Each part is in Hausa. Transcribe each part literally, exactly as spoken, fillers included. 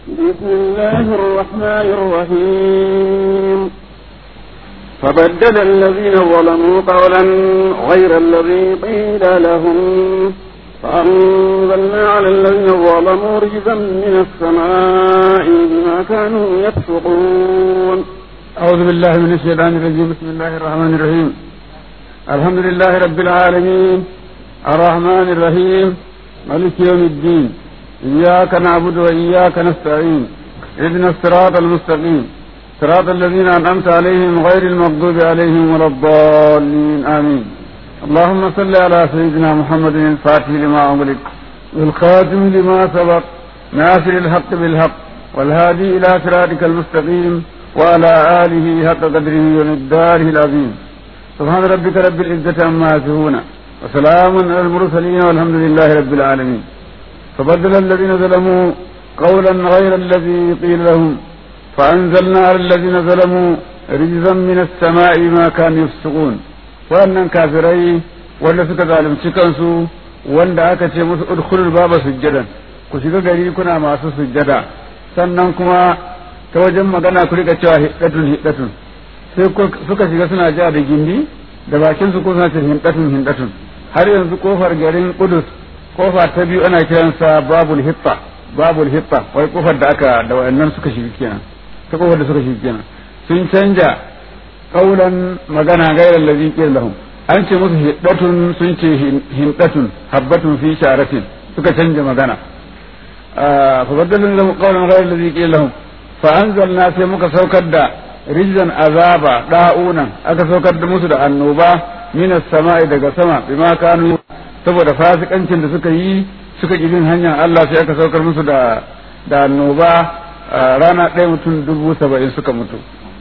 بسم الله الرحمن الرحيم. فبدل الذين ظلموا قولا غير الذي قيل لهم فأنزلنا على الذين ظلموا رجزا من السماء بما كانوا يفسقون. أعوذ بالله من الشيطان الرجيم. بسم الله الرحمن الرحيم. الحمد لله رب العالمين الرحمن الرحيم مالك يوم الدين. إياك نعبد وإياك نستعين. اهدنا الصراط المستقيم صراط الذين أنعمت عليهم غير المغضوب عليهم ولا الضالين آمين. اللهم صل على سيدنا محمد الفاتح لما أغلق والخاتم لما سبق ناصر الحق بالحق والهادي إلى صراطك المستقيم وعلى آله حق قدره ومقداره العظيم. سبحان ربك رب العزة عما يصفون وسلام على المرسلين والحمد لله رب العالمين. فبدل الذين ظلموا قولا غير الذي قيل لهم فأنزلنا على الذين ظلموا رجزا من السماء ما كانوا يفسقون. وأن كافرين wanda suka zalunci kansu wanda aka ce musu udkhulul baba sujjadan ku shiga gari kuna masu sujjada sannan kuma ta wajen magana ku rika cewa hiddatun hiddatun sai suka shiga suna ja da gindi da bakin su ko suna ce hiddatun hiddatun har yanzu kofar garin Qudus kofa ta biyu ana kiransa babul hitta babul hitta wai kofar da aka da wayannan suka shiga kenan ta kofar da suka shiga kenan sun canja kaulan magana gairar ladhi qila lahum an ce musu hiddatun sun ce hindatun habbatun fi sharatin suka canja magana fa badalna lahum qawlan ghayra alladhi qila lahum fa anzalna sai muka saukar da rijzan azaba da'unan aka saukar da musu da annoba minas sama'i daga sama bima kanu saboda fasikancin da suka yi suka ki bin hanyar Allah sai aka saukar musu da da annoba rana ɗaya mutum dubu saba'in suka mutu.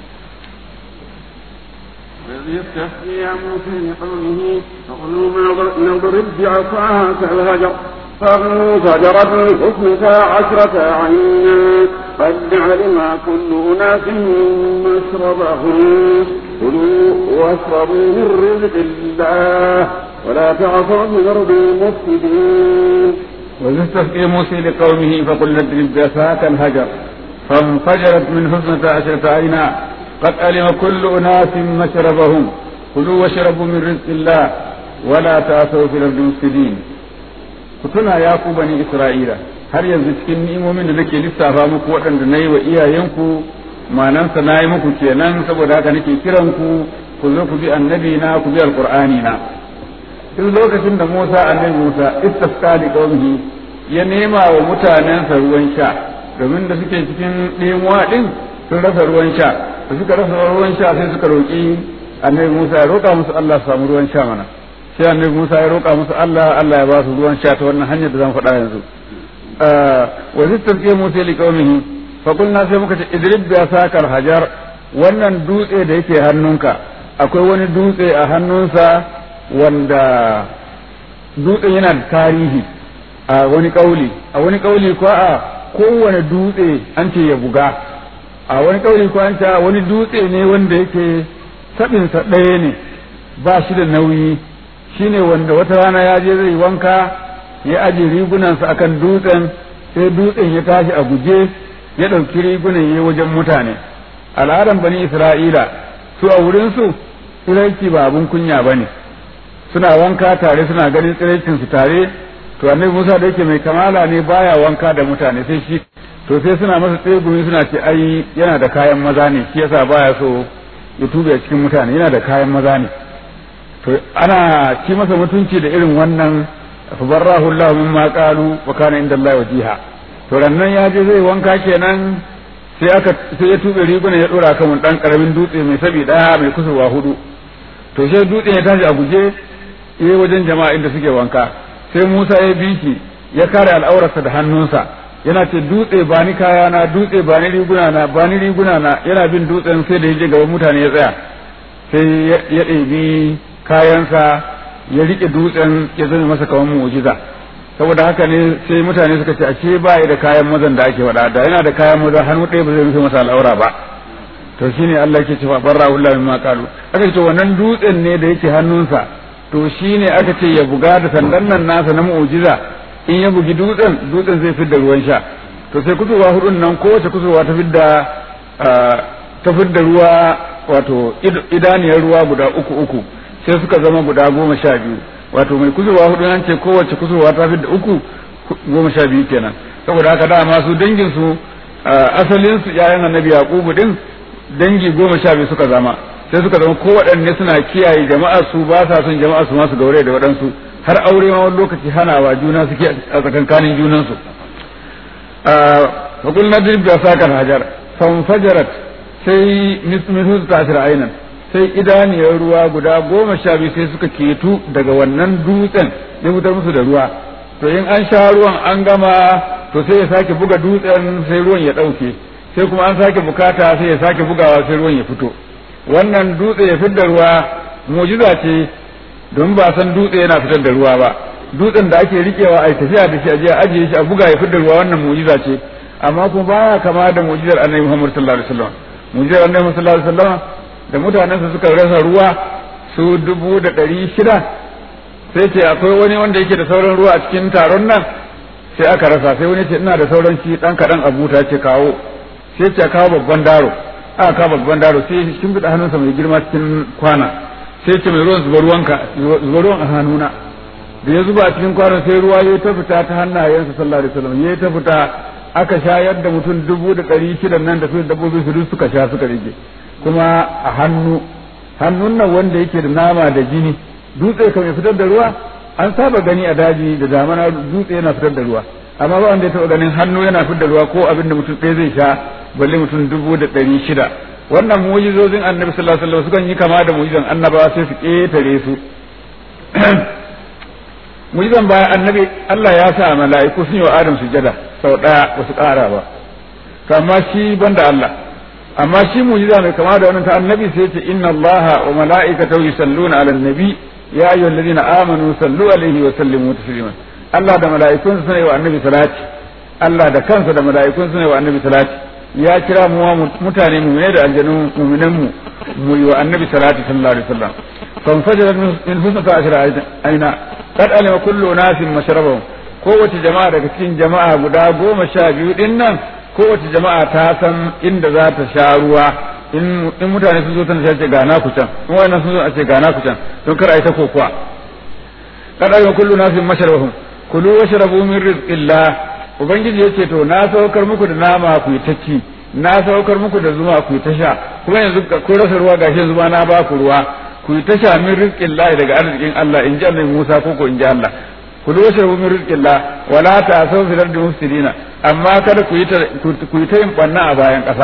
يستحيي موسى لقومه فقلوا نضرب بعصاك الهجر فانفجرت اثنتا عشرة عينا قد علم كل أناس مشربهم كلوا واشربوا من رزق الله ولا تعصوا في الأرض مفسدين. ويستسقي موسى لقومه فقلنا اضرب بعصاك الهجر فانفجرت منه اثنتا عشرة عينا قد علم كل أناس مشربهم كلوا واشربوا من رزق الله ولا تعثوا في الأرض مفسدين. kutuna ya ku bani Isra'ila har yanzu cikin ni'imomin da nake lissafa muku waɗanda na yi wa iyayenku manansa na yi muku kenan saboda haka nake kiran ku ku zo ku bi annabi na ku bi alqur'ani na. duk lokacin da Musa annabi Musa istasqa li qaumihi ya nema wa mutanensa ruwan sha domin da suke cikin ɗemuwa din sun rasa ruwan sha da suka rasa ruwan sha sai suka roƙi annabi Musa ya roƙa musu Allah su samu ruwan sha mana sai annabi Musa ya roƙa musu Allah Allah ya ba su ruwan sha ta wannan hanyar da zan faɗa yanzu. wa zittasqa Musa li qaumihi fa qulna sai muka ce idrib bi asakal hajar wannan dutse da yake hannunka akwai wani dutse a hannunsa wanda dutsen yana da tarihi a wani kauli a wani kauli ko a kowane dutse an ce ya buga a wani kauli ko an ce wani dutse ne wanda yake sabinsa ɗaya ne ba shi da nauyi shine wanda wata rana ya je zai wanka ya aje rigunansa akan dutsen sai dutsen ya tashi a guje ya ɗauki rigunan ya wajen mutane. al'adan bani Isra'ila su a wurinsu tsiraici ba abun kunya ba ne suna wanka tare suna ganin tsiraicin su tare to annabi Musa da yake mai kamala ne baya wanka da mutane sai shi to sai suna masa tsegumi suna ce ai yana da kayan maza ne shi yasa baya so ya tube cikin mutane yana da kayan maza ne to ana ci masa mutunci da irin wannan fa barrahu Allah mimma qalu wa kana inda Allah wajiha to rannan ya je zai wanka kenan sai aka sai ya tube riguna ya dora kan dan karamin dutse mai sabi daya mai kusurwa hudu to sai dutsen ya tashi a guje yayi wajen jama'a inda suke wanka sai Musa ya bi shi ya kare al'aurarsa da hannunsa yana ce dutse ba ni kaya na dutse ba ni riguna na ba ni riguna na yana bin dutsen sai da ya je gaban mutane ya tsaya sai ya ɗebi kayansa ya rike dutsen ya zama masa kamar mu'jiza saboda haka ne sai mutane suka ce ashe ba ya da kayan mazan da ake faɗa da yana da kayan maza hannu ɗaya ba zai rufe masa al'aura ba to shine Allah yake cewa barra'u Allah mimma qalu aka ce wannan dutsen ne da yake hannunsa to shine aka ce ya buga da sandan nan nasa na mu'jiza in ya bugi dutsen dutsen zai fitar da ruwan sha to sai kusurwa hudun nan kowace kusurwa ta fidda ta fidda ruwa wato idaniyar ruwa guda uku uku sai suka zama guda goma sha biyu wato mai kusurwa hudu an ce kowace kusurwa ta fidda uku goma sha biyu kenan saboda haka dama su dangin su asalin su yayan annabi yaqubu din dangi goma sha biyu suka zama sai suka zama kowaɗanne suna kiyaye jama'a su ba sa son jama'a su masu gaure da waɗansu har aure ma wani lokaci hanawa juna suke a tsakankanin junansu fa qulna drib bi asakal hajar fanfajarat sai mismihu ta'sir aynan sai idaniyar ruwa guda goma sha biyu sai suka ketu daga wannan dutsen ya fitar musu da ruwa to in an sha ruwan an gama to sai ya sake buga dutsen sai ruwan ya ɗauke sai kuma an sake bukata sai ya sake bugawa sai ruwan ya fito wannan dutse ya fitar da ruwa mu'jiza ce don ba san dutse yana fitar da ruwa ba dutsen da ake rikewa a tafiya da shi a je a ajiye shi a buga ya fitar da ruwa wannan mu'jiza ce amma kuma baya kama da mu'jizar Annabi Muhammad sallallahu alaihi wasallam mu'jizar Annabi sallallahu alaihi wasallam da mutanensa suka rasa ruwa su dubu da ɗari shida sai ce akwai wani wanda yake da sauran ruwa a cikin taron nan sai aka rasa sai wani ce ina da sauran shi dan kaɗan a buta ce kawo sai ce kawo babban daro aka kawo babban daro sai shi fida hannunsa mai girma cikin kwana sai ce mai ruwan zuba ruwanka zuba ruwan a hannuna da ya zuba a cikin kwanon sai ruwa ya ta fita ta hannayensa sallallahu alaihi wasallam ya ta fita aka shayar da mutum dubu da ɗari shida nan da su dabbobi su duk suka sha suka rage kuma a hannu hannun nan wanda yake da nama da jini dutse kan ya fitar da ruwa an saba gani a daji da zamana dutse yana fitar da ruwa amma ba wanda ya taɓa ganin hannu yana fitar da ruwa ko abin da mutum ɗaya zai sha balle mutum dubu da ɗari shida wannan mu'jizozin annabi sallallahu alaihi wasallam sukan yi kama da mu'jizan annabawa sai su ƙetare su mu'jizan bayan annabi Allah ya sa mala'iku sun yi wa Adam sujada sau ɗaya ba su ƙara ba to amma shi banda Allah amma shi mu'jiza mai kama da wannan ta annabi sai ce inna allaha wa mala'ikatahu yusalluna 'alan nabi ya ayyuhallazina amanu sallu alaihi wa sallimu taslima Allah da mala'ikun suna yi wa annabi salati Allah da kansa da mala'ikun suna yi wa annabi salati ya kira mu mutane mu ne da aljanu mu'minan mu mu yi wa annabi salati sallallahu alaihi wasallam kan fajara min husnata ashra aina qad alima kullu nasin mashrabahum kowace jama'a daga cikin jama'a guda goma sha biyu din nan kowace jama'a ta san inda za ta sha ruwa in mutane sun zo tana sha ce ga na ku can in wannan sun zo a ce ga na ku can don kar a yi ta kokuwa kada ga kullu nasin masharabahum kulu washrabu min rizqillah ubangiji yace to na saukar muku da nama ku ta ci na saukar muku da zuma ku ta sha kuma yanzu ku rasa ruwa gashi zuma na ba ku ruwa ku ta sha min rizqillah daga arzikin Allah in ji Annabi Musa ko ko in ji Allah kulu washrabu min rizqillah wala ta'asaw fil ardi mufsidina amma kada ku yi ta ku yi ta yin banna a bayan ƙasa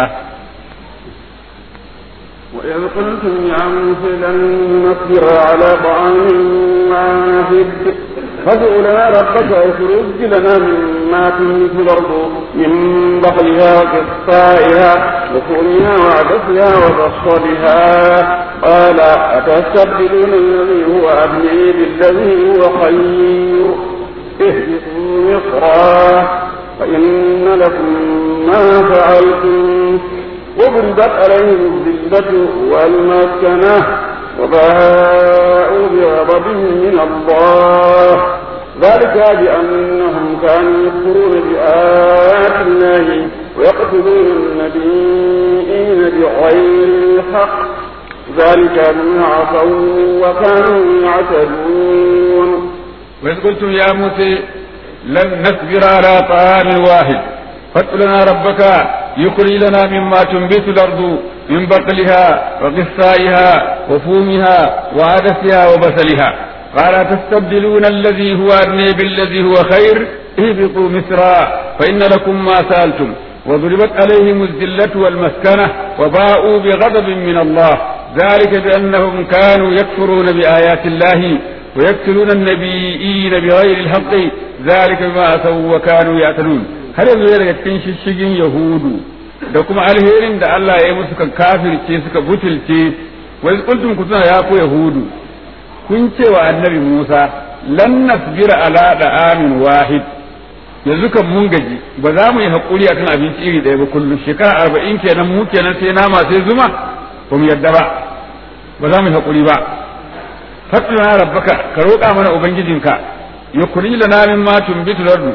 wa idh qultum ya musa lan nasbira ala ta'amin wahid fad'u lana rabbaka yakhruj lana mimma tunbitu al-ardu min baqliha wa qithaiha wa fumiha wa adasiha wa basaliha qala atastabdiluna alladhi huwa adni billadhi huwa khayr ihbitu misra فإن لكم ما فعلتم وضربت عليهم الذلة والمسكنة وباءوا بغضب من الله ذلك بأنهم كانوا يكفرون بآيات الله ويقتلون النبيين بغير الحق ذلك بما عصوا وكانوا يعتدون وإذ قلتم يا موسى لن نصبر على طعام واحد فادع لنا ربك يخرج لنا مما تنبت الأرض من بقلها وقثائها وفومها وعدسها وبصلها قال تستبدلون الذي هو أدنى بالذي هو خير اهبطوا مصرا فإن لكم ما سألتم وضربت عليهم الذلة والمسكنة وباءوا بغضب من الله ذلك بأنهم كانوا يكفرون بآيات الله ويقتلون النبيين بغير الحق ذلك بما عصوا وكانوا يعتدون har yanzu daga cikin shishigin yahudu da kuma alherin da Allah ya yi musu kan kafirce suka butulce wai kuntum kutuna ya ku yahudu kun ce wa annabi Musa lan nasbira ala da'amin wahid yanzu kan mun gaji ba za mu yi hakuri akan abinci iri daya ba kullum shekara arba'in kenan mu kenan sai nama sai zuma ba mu yadda ba ba za mu yi hakuri ba fatina rabbaka ka roƙa mana ubangijinka yukhrij lana mimma tunbitu al-ardu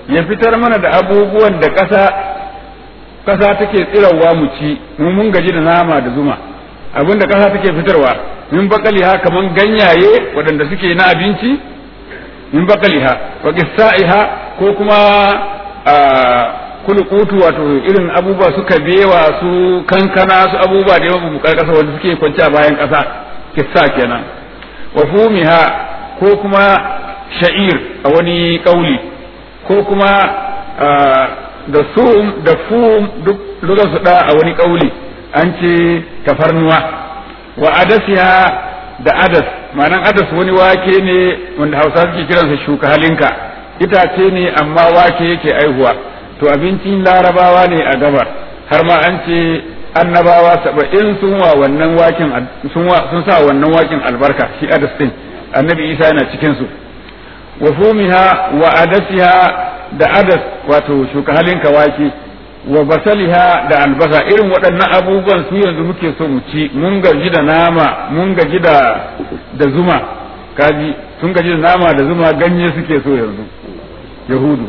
ya fitar mana da abubuwan da ƙasa ƙasa take tsirawa mu ci mu mun gaji da nama da zuma abin da ƙasa take fitarwa min bakaliha kaman ganyaye waɗanda suke na abinci min bakaliha wa qissaiha ko kuma kulukutu wato irin abubuwa suka bewa su kankana su abubuwa da yawan bukar ƙasa wanda suke kwanci a bayan ƙasa kissa kenan wa fumiha ko kuma sha'ir a wani kauli ko kuma da sum da fum duk lugar su da a wani kauli an ce tafarnuwa wa adasiha da adas ma'anan adas wani wake ne wanda hausa suke kiransa shuka halinka itace ne amma wake yake aihuwa to abincin larabawa ne a gabar har ma an ce annabawa saba'in sun wa wannan wakin sun sa wannan wakin albarka shi adas din annabi isa yana cikin su wa fumiha wa adasiha da adas wato shuka halinka wake wa basaliha da albasa irin waɗannan abubuwan su yanzu muke so mu ci mun gaji da nama mun gaji da da zuma kaji sun gaji da nama da zuma ganye suke so yanzu yahudu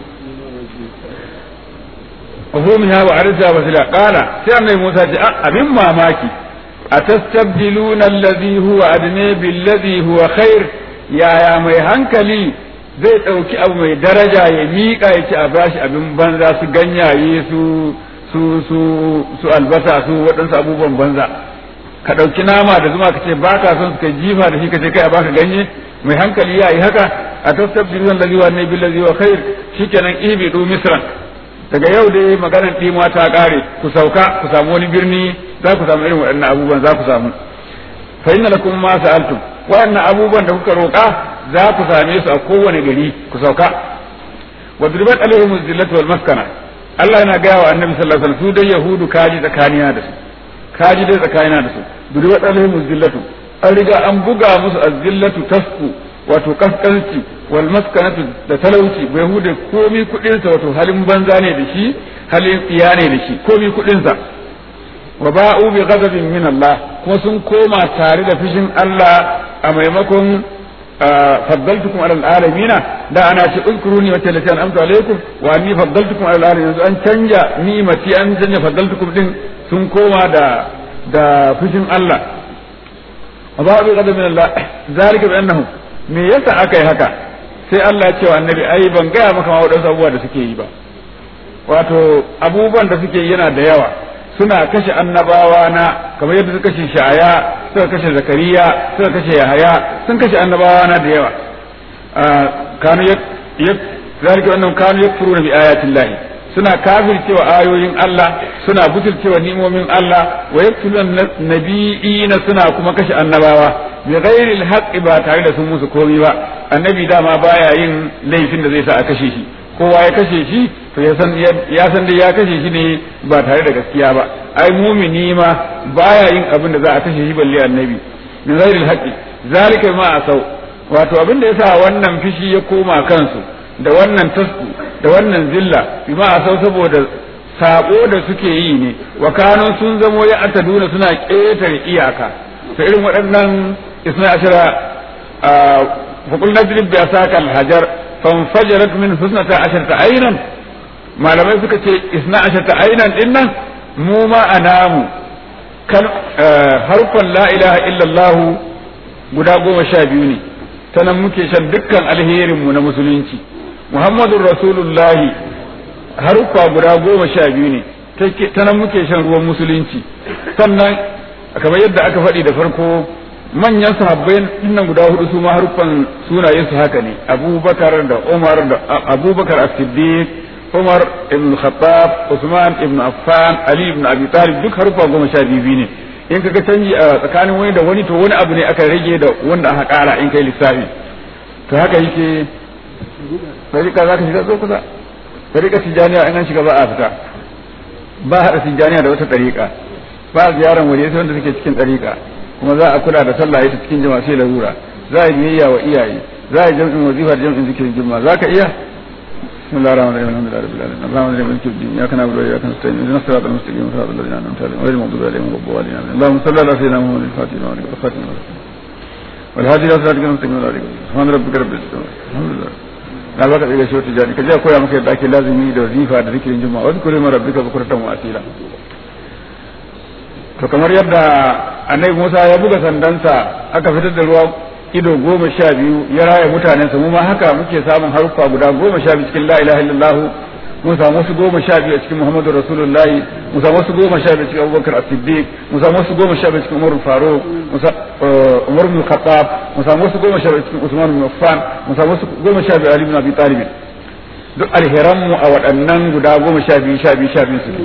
wa fumiha wa adasiha wa basaliha qala sai annabi Musa ce abin mamaki atastabdiluna allazi huwa adna billazi huwa khair yaya mai hankali zai ɗauki abu mai daraja ya miƙa ya ci a bashi abin banza su ganyaye su su su su albasa su waɗansu abubuwan banza ka ɗauki nama da zuma ka ce ba ka son su kai jifa da shi ka ce kai a baka ganye mai hankali ya yi haka a tastabbiru zan lazi wa ne bil lazi wa khair shikenan ibidu misran daga yau dai maganar ɗimuwa ta ƙare ku sauka ku samu wani birni za ku samu irin waɗannan abubuwan za ku samu fa inna lakum ma sa'altum waɗannan abubuwan da kuka roƙa za ku same su a kowane gari ku sauka wa duribat alaihim zillatu wal maskana Allah yana gaya wa annabi sallallahu alaihi wasallam su dai yahudu kaji tsakanina da su kaji dai tsakanina da su duribat alaihim zillatu an riga an buga musu azzillatu tasku wato kaskanci wal maskanatu da talauci bai yahude komi kudin sa wato halin banza ne da shi halin tsiya ne da shi komi kudin sa wa ba'u bi ghadabin min Allah kuma sun koma tare da fishin Allah a maimakon faddaltukum ala alamin da ana ce uzkuruni wa tallati an amtu alaikum wa anni faddaltukum ala alamin yanzu an canja ni'mati an canja faddaltukum din sun koma da da fushin Allah wa bi ghadab min Allah zalika bi annahum me yasa akai haka sai Allah ya ce wa annabi ai ban gaya maka ma wadansu abubuwa da suke yi ba wato abubuwan da suke yi yana da yawa suna kashe annabawa na kamar yadda suka kashe Sha'aya suka kashe Zakariya suka kashe Yahaya sun kashe annabawa na da yawa kanu yak zalika annahum kanu yakfuruna bi ayati Allah suna kafircewa ayoyin Allah suna butulcewa ni'imomin Allah wa yaktuluna nabiyina suna kuma kashe annabawa bi ghairi al ba tare da sun musu komai ba annabi dama baya yin laifin da zai sa a kashe shi kowa ya kashe shi to ya san ya san dai ya kashe shi ne ba tare da gaskiya ba ai mumini ma baya yin abin da za a kashe shi balle annabi min ghairil haqqi zalika ma asau wato abin da yasa wannan fishi ya koma kansu da wannan tasku da wannan zilla bima asau saboda sabo da suke yi ne wa kanun sun zamo ya ataduna suna ƙetare iyaka to irin waɗannan isna ashara fa qul nadrib bi asaka al hajar fanfajarat min husnata asharata aynan malamai suka ce isna asharata aynan dinnan mu ma anamu kan harfan la ilaha illallah guda goma sha biyu ne ta nan muke shan dukkan alherin mu na musulunci muhammadur rasulullah harfa guda goma sha biyu ne ta nan muke shan ruwan musulunci sannan kamar yadda aka faɗi da farko manyan sahabbai nan guda hudu su ma harufan sunayen su haka ne abubakar da umar da abubakar as-siddiq umar ibn khattab usman ibn affan ali ibn abi talib duk harufa goma sha biyu ne in kaga canji a tsakanin wani da wani to wani abu ne aka rage da wanda aka kara in kai lissafi to haka yake tarika zaka shiga so kusa tarika tijaniya in an shiga ba a fita ba hada tijaniya da wata tarika ba ziyaran wani sai wanda suke cikin tarika kuma za a kula da sallah ita cikin jama'a sai larura za a yi biyayya wa iyaye za a yi jam'in wazifa da jam'in zikirin juma'a za ka iya bismillahir rahmanir rahim alhamdulillahi rabbil alamin arrahmanir rahim maliki yawmiddin iyyaka na'budu wa iyyaka nasta'in ihdinas siratal mustaqim siratal ladzina an'amta alaihim ghayril maghdubi alaihim waladdallin allahumma salli ala sayyidina muhammadin al-fatih lima ughliqa wal-khatim lima sabaq wal hadi ila siratil mustaqim wa ala alihi subhana rabbika rabbil izzati alhamdulillah na baka daga shi tijani ka je koya maka yadda ake lazimi da wazifa da zikirin juma'a wasu kure mara rabbika bukuratan wa asila to kamar yadda annabi Musa ya buga sandansa aka fitar da ruwa ido goma sha biyu ya raya mutanensa mu ma haka muke samun haruffa guda goma sha biyu cikin la ilaha illallah mun samu wasu goma sha biyu a cikin Muhammadu Rasulullah mun samu wasu goma sha biyu cikin Abubakar As-Siddiq mun samu wasu goma sha biyu cikin Umar Faruq Umar bin Khattab mun samu wasu goma sha biyu cikin Usman bin Affan mun samu wasu goma sha biyu Ali bin Abi Talib duk alheran mu a waɗannan guda goma sha biyu sha biyu sha biyu su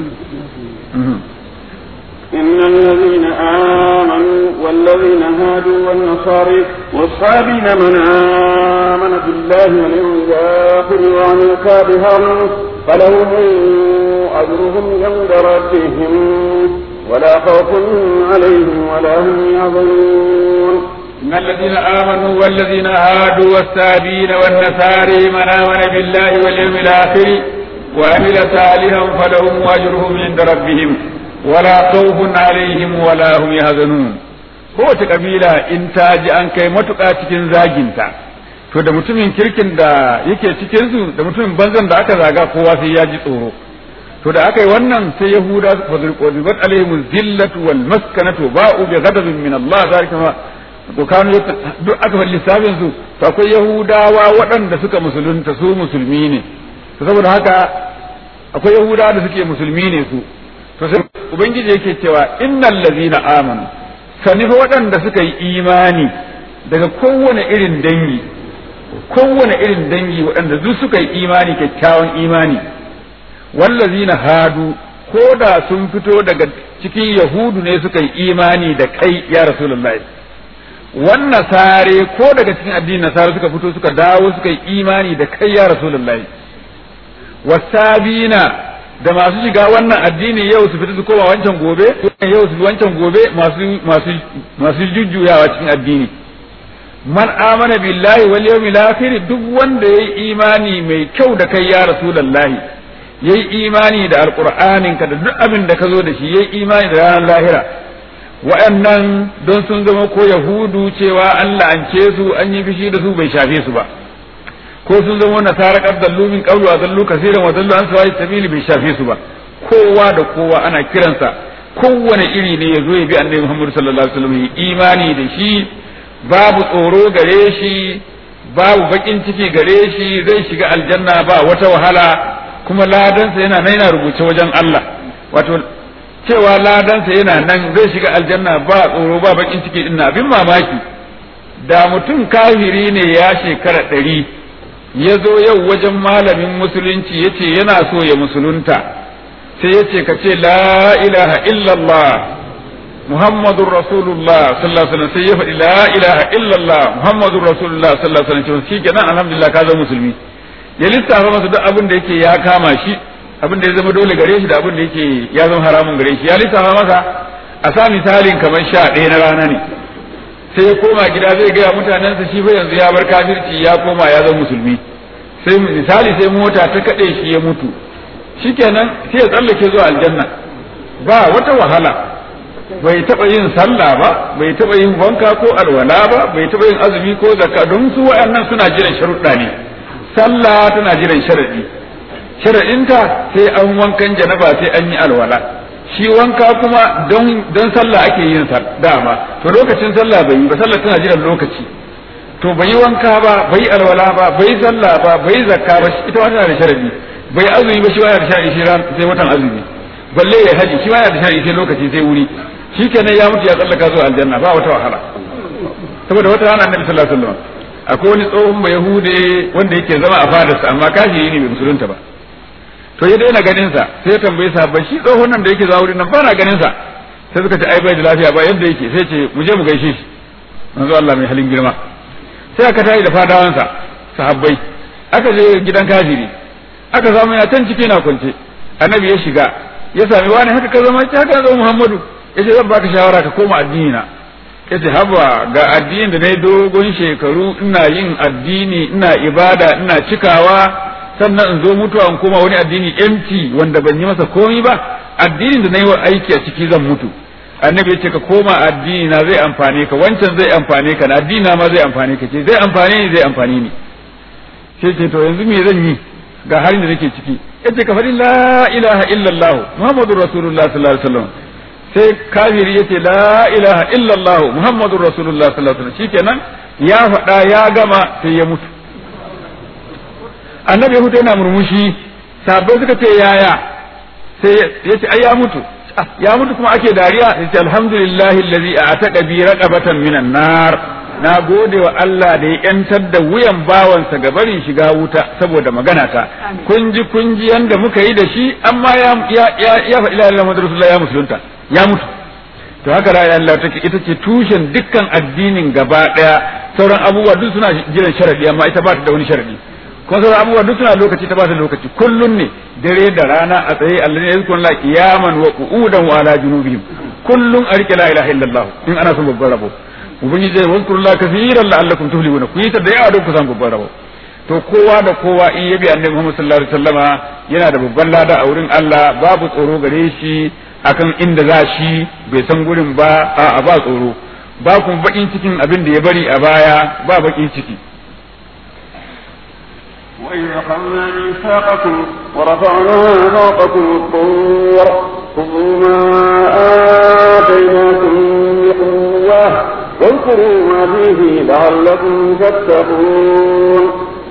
إن الذين آمنوا والذين هادوا والنصارى والصابين من آمن بالله واليوم الآخر وعمل صالحا فلهم أجرهم عند ربهم ولا خوف عليهم ولا هم يحزنون إن الذين آمنوا والذين هادوا والصابين والنصارى من آمن بالله واليوم الآخر وعمل صالحا فلهم أجرهم عند ربهم wala khawfun alaihim wala hum yahzanun kowace kabila in ta ji an kai matuƙa cikin zaginta to da mutumin kirkin da yake cikin su da mutumin banzan da aka zaga kowa sai ya ji tsoro to da aka yi wannan sai yahuda fadriqat alaihim zillatu wal maskanatu ba'u bi ghadabin min Allah zalika ma ko kanu duk aka fa lissafin su to akwai yahudawa waɗanda suka musulunta su musulmi ne to saboda haka akwai yahudawa da suke musulmi ne su to sai ubangiji yake cewa innal ladina amanu sanifa waɗanda suka yi imani daga kowane irin dangi kowane irin dangi waɗanda duk suka yi imani kyakkyawan imani wallazina hadu ko da sun fito daga cikin yahudu ne suka yi imani da kai ya rasulullahi wannan sare ko daga cikin addinin nasara suka fito suka dawo suka yi imani da kai ya rasulullahi wasabina da masu shiga wannan addini yau su fita su koma wancan gobe yau su wancan gobe masu masu masu jujjuyawa cikin addini man amana billahi wal yawmil akhir duk wanda yayi imani mai kyau da kai ya rasulullahi yayi imani da alqur'anin ka da duk abin da ka zo da shi yayi imani da ranar lahira wa'annan don sun zama ko yahudu cewa Allah an ce su an yi fishi da su bai shafe su ba ko sun zama nasara qaddallu min qawlu adallu kaseeran wa dallu an sawa'i sabili bai shafe su ba kowa da kowa ana kiransa kowane iri ne yazo ya bi annabi Muhammad sallallahu alaihi wasallam imani da shi babu tsoro gare shi babu bakin ciki gare shi zai shiga aljanna ba wata wahala kuma ladansa yana nan yana rubuce wajen Allah wato cewa ladansa yana nan zai shiga aljanna ba tsoro ba bakin ciki din abin mamaki da mutum kafiri ne ya shekara ɗari ya zo yau wajen malamin musulunci ya ce yana so ya musulunta sai ya ce ka ce la ilaha illallah muhammadun rasulullah sallallahu alaihi wasallam sai ya faɗi la ilaha illallah muhammadun rasulullah sallallahu alaihi wasallam shi kenan alhamdulillah ka zama musulmi ya lissafa masa duk abin da yake ya kama shi abin da ya zama dole gare shi da abin da yake ya zama haramun gare shi ya lissafa masa a sa misalin kamar sha ɗaya na rana ne sai ya koma gida zai gaya mutanensa shi fa yanzu ya bar kafirci ya koma ya zama musulmi sai misali sai mota ta kaɗe shi ya mutu shikenan sai ya tsallake zuwa aljanna ba wata wahala bai taɓa yin sallah ba bai taɓa yin wanka ko alwala ba bai taɓa yin azumi ko zakka don su waɗannan suna jiran sharuɗa ne sallah tana jiran sharadi sharadinta sai an wankan janaba sai an yi alwala shi wanka kuma don don sallah ake yin sa dama to lokacin sallah bai yi ba sallah tana jiran lokaci to bai wanka ba bai alwala ba bai sallah ba bai zakka ba ita wannan da sharadi bai azumi ba shi wannan da sharadi sai watan azumi balle ya haji shi wannan da sharadi sai lokaci sai wuri shikenan ya mutu ya tsallaka zuwa aljanna ba wata wahala saboda wata rana annabi sallallahu alaihi wasallam akwai wani tsohon ba yahude wanda yake zama a fadarsa amma kafiri ne bai musulunta ba to ya daina ganin sa sai ya tambaye sa ba shi tsohon nan da yake zuwa wurin nan ba na ganin sa sai suka ce ai bai da lafiya ba yadda yake sai ce mu je mu gaishe shi manzo Allah mai halin girma sai aka tayi da fadawansa sahabbai aka je gidan kafiri aka samu ya tan ciki na kwance annabi ya shiga ya sami wani haka ka zama haka zo Muhammadu yace zan baka shawara ka koma addini na yace haba ga addinin da nayi dogon shekaru ina yin addini ina ibada ina cikawa sannan in zo mutuwa in koma wani addini empty wanda ban yi masa komai ba addinin da nayi wa aiki a ciki zan mutu annabi yace ka koma addini na zai amfane ka wancan zai amfane ka na addini na ma zai amfane ka ce zai amfane ni zai amfane ni sai ce to yanzu me zan yi ga halin da nake ciki yace ka faɗi la ilaha illallah muhammadur rasulullah sallallahu alaihi wasallam sai kafiri yace la ilaha illallah muhammadur rasulullah sallallahu alaihi wasallam shikenan ya faɗa ya gama sai ya mutu annabi ya mutu yana murmushi sahabbai suka ce yaya sai yace ai ya mutu ya mutu kuma ake dariya yace alhamdulillahi allazi a'taqa bi raqabatan minan nar na gode wa Allah da ya yantar da wuyan bawansa ga barin shiga wuta saboda magana ta kun ji kun ji yanda muka yi da shi amma ya ya ya faɗi la ilaha illallah ya musulunta ya mutu to haka la ilaha illallah take ita ce tushen dukkan addinin gaba daya sauran abubuwa duk suna jiran sharadi amma ita ba ta da wani sharadi kuma sauran abubuwa duk suna lokaci ta ba ta lokaci kullun ne dare da rana a tsaye Allah ne yazkun la qiyaman wa qu'udan wa ala junubihim kullun a rike la ilaha illallah in ana son babbar rabo ubangiji zai wazkurullah kaseeran la'allakum tuflihuna ku yi ta da yawa don ku san babbar rabo to kowa da kowa in yabi annabi Muhammad sallallahu alaihi wasallama yana da babban lada a wurin Allah babu tsoro gare shi akan inda za shi bai san gurin ba a ba tsoro ba kuma bakin cikin abin da ya bari a baya ba bakin ciki وإذ أخذنا ميثاقكم ورفعنا فوقكم الطور خذوا ما آتيناكم بقوة واذكروا ما فيه لعلكم تتقون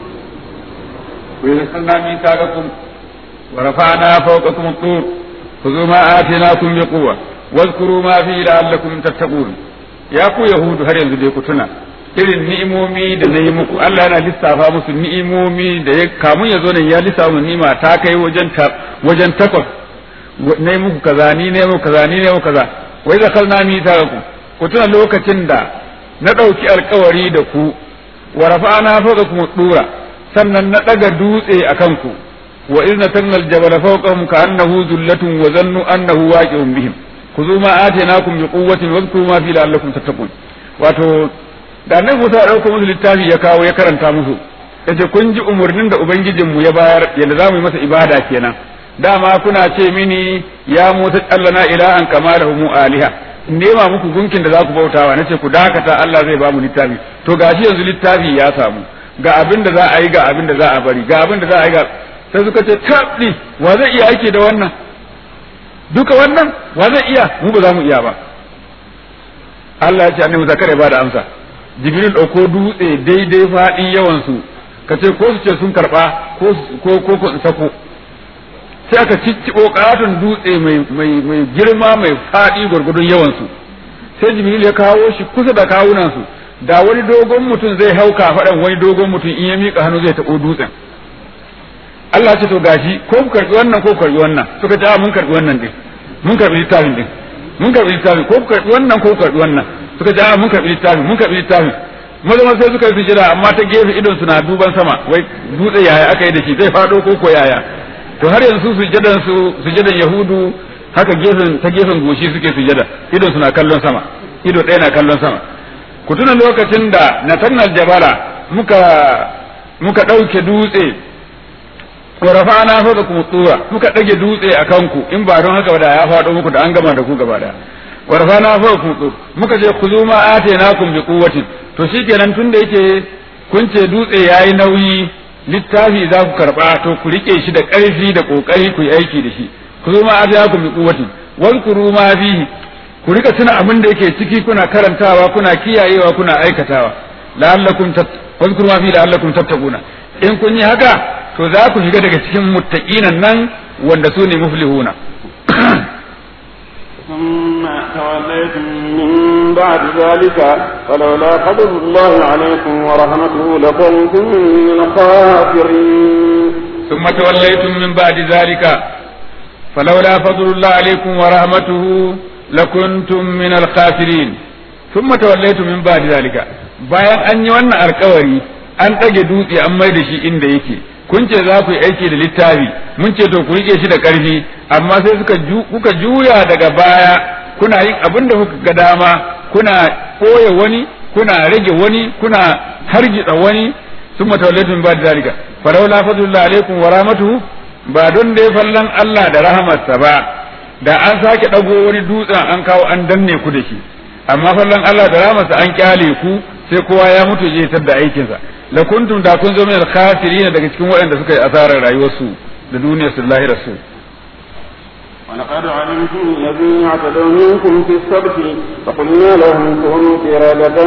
وإذ أخذنا ميثاقكم ورفعنا فوقكم الطور خذوا ما آتيناكم بقوة واذكروا ما فيه لعلكم تتقون يا كو يهود har yanzu dai ku tuna irin ni'imomi da na yi muku Allah yana lissafa musu ni'imomi da ya kamun ya zo ne ya lissafa mu ni'ima ta kai wajen wajen takwas na yi muku kaza ni ne muku kaza ni ne muku kaza wai zakalna mi ta ku ku tuna lokacin da na ɗauki alkawari da ku wa rafa'ana fawqakum dura sannan na ɗaga dutse akan ku wa idna tanal jabala fawqahum ka'annahu zullatun wa zannu annahu waqi'un bihim khudhu ma atainakum biquwwatin wadhkuru ma fi la'allakum tattaqun wato da annabi Musa ya dauko musu littafi ya kawo ya karanta musu yace kun ji umurnin da ubangijin mu ya bayar yadda zamu yi masa ibada kenan dama kuna ce mini ya Musa allana ilahan kama lahum aliha nema muku gunkin da za ku bautawa nace ku dakata Allah zai ba mu littafi to gashi yanzu littafi ya samu ga abin da za a yi ga abin da za a bari ga abin da za a yi ga sai suka ce tabbi wa zai iya aiki da wannan duka wannan wa zai iya mu ba za mu iya ba Allah ya ce annabi zakare ba da amsa jibril dauko dutse daidai fadi yawan su kace ko su ce sun karba ko ko ko ko sako sai aka ciccibo karatun dutse mai mai mai girma mai fadi gurgudun yawan su sai jibril ya kawo shi kusa da kawunan su da wani dogon mutum zai hauka fadan wani dogon mutum in ya mika hannu zai tabo dutsen Allah ce to gashi ko ku karbi wannan ko ku karbi wannan suka ce a mun karbi wannan din mun karbi littafin din mun karbi littafin ko ku karbi wannan ko ku karbi wannan suka ce a mun karbi littafin mun karbi littafin maza sai suka yi sujada amma ta gefe idon suna duban sama wai dutse yaya aka yi da shi zai fado ko ko yaya to har yanzu sujadan su sujadan yahudu haka gefen ta gefen goshi suke sujada idon suna kallon sama ido ɗaya na kallon sama ku tuna lokacin da natannal jabala muka muka ɗauke dutse wa rafa'na fawqakum tura muka dage dutse akan ku in ba don haka ba da ya fado muku da an gama da ku gaba da wa rafa'na fawqakum tura muka je kuzu ma atainakum bi quwwatin to shikenan tunda yake kun ce dutse yayi nauyi littafi za ku karba to ku rike shi da ƙarfi da kokari ku yi aiki da shi kuzu ma atainakum bi quwwatin wazkuru ma fihi ku rika tuna abin da yake ciki kuna karantawa kuna kiyayewa kuna aikatawa la'allakum tat wazkuru ma fihi la'allakum tattaquna in kun yi haka to za ku shiga daga cikin muttaqinan nan wanda su ne muflihuna ثم توليتم من بعد ذلك فلولا فضل الله عليكم ورحمته لكنتم من الخاسرين ثم توليتم من بعد ذلك فلولا فضل الله عليكم ورحمته لكنتم من الخاسرين ثم توليتم من بعد ذلك bayan an yi wannan alkawari an ɗage dutse an mai da shi inda yake kun ce za ku yi aiki da littafi mun ce to ku rike shi da ƙarfi amma sai suka kuka juya daga baya kuna yin abin da kuka ga dama kuna ɓoye wani kuna rage wani kuna hargitsa wani sun matawallatun ba da zalika falaula fadlullah alaikum wa rahmatuhu ba don dai fallan Allah da rahamarsa ba da an sake ɗago wani dutsen an kawo an danne ku da shi amma fallan Allah da rahamarsa an kyale ku sai kowa ya mutu je tar da aikinsa la kuntum da kun zo min al-khasirin daga cikin waɗanda suka yi asarar rayuwarsu da duniyar su lahirar su ولقد علمتم الذين اعتدوا منكم في السبت فقلنا لهم كونوا قردة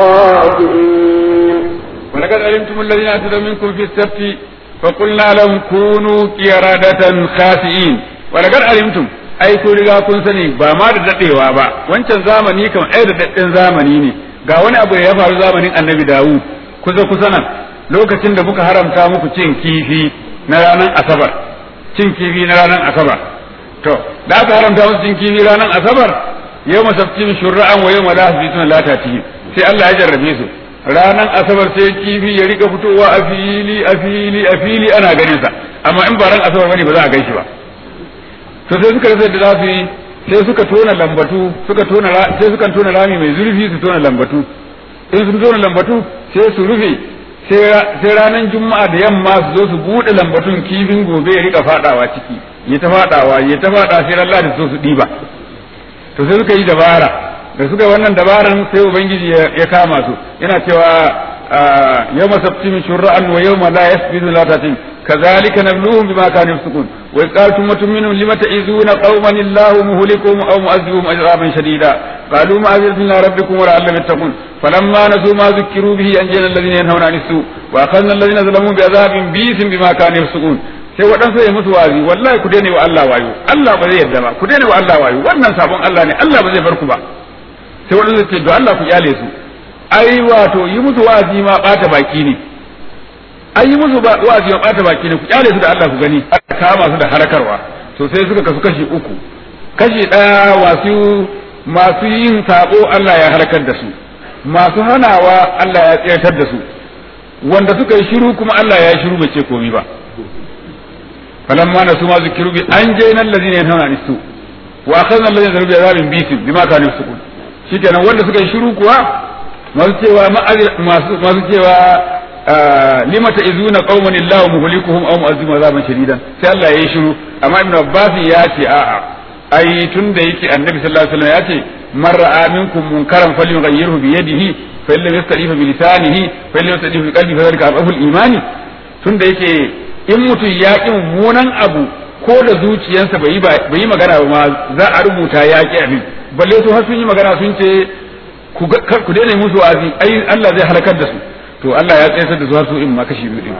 خاسئين ولقد علمتم الذين اعتدوا منكم في السبت فقلنا لهم كونوا قردة خاسئين ولقد علمتم ai ko riga kun sani ba ma da dadewa ba wancan zamani kan ai da dadden zamani ne ga wani abu ya faru zamanin Annabi Dawud kusa kusa nan lokacin da muka haramta muku cin kifi na ranar Asabar cin kifi na ranar Asabar to da aka haramta musu cin kifi ranar Asabar yau masabtin shur'an wa yau malahzitun la tati sai Allah ya jarrabe su ranar Asabar sai kifi ya rika fitowa a fili a fili a fili ana ganin sa amma in ba ran Asabar bane ba za a gaishe ba to sai suka rasa da za su yi sai suka tona lambatu suka tona sai suka tona rami mai zurfi su tona lambatu in sun tona lambatu sai su rufe sai ranar juma'a da yamma su zo su bude lambatun kifin gobe ya rika fadawa ciki ya ta fadawa ya ta fada sai Allah da so su diba to sai suka yi dabara da suka wannan dabaran sai ubangiji ya kama su yana cewa yawma sabtim shur'an wa yawma la yasbidu la tatim كذلك نبلوهم بما كانوا يفسقون وإذ قالت أمة منهم لم تعظون قوما الله مهلكهم أو مؤذبهم عذابا شديدا قالوا معذرة إلى ربكم ولعلهم يتقون فلما نسوا ما ذكروا به أنجينا الذين ينهون عن السوء وأخذنا الذين ظلموا بعذاب بئيس بما كانوا يفسقون sai waɗansu ya musu wazi wallahi ku daina wa Allah wayo Allah ba zai yarda ba ku daina wa Allah wayo wannan sabon Allah ne Allah ba zai bar ku ba sai waɗansu ce do Allah ku kyale su ai wato yi musu wazi ma bata baki ne an yi musu wa'azi ya bata baki ne ku kyale su da Allah ku gani aka kama su da harakarwa to sai suka kasu kashi uku kashi ɗaya wasu masu yin sabo Allah ya harkar da su masu hanawa Allah ya tsayatar da su wanda suka yi shiru kuma Allah ya yi shiru bai ce komai ba falamma nasu ma zikiru bi an jayna allazina yanhauna anisu wa akhadna allazina zalu bi azabin bisin bima kanu yasqun shikenan wanda suka yi shiru kuwa masu cewa masu masu cewa lima ta'izuna qauman illahu muhlikuhum aw mu'azzimu azaban shadidan sai Allah ya yi shiru amma Ibn Abbas ya ce a'a ai tunda yake Annabi sallallahu alaihi wasallam ya ce man ra'a minkum munkaran falyughayyirhu bi yadihi fa illam yastati bi lisanihi fa illam yastati bi qalbi fa dhalika abul imani tunda yake in mutum ya ki mummunan abu ko da zuciyarsa bai bai yi magana ba ma za a rubuta ya ki abin balle su har sun yi magana sun ce ku ku daina musu wa'azi ai Allah zai halakar da su to Allah ya tsayar da zuwa su in ma kashi biyu din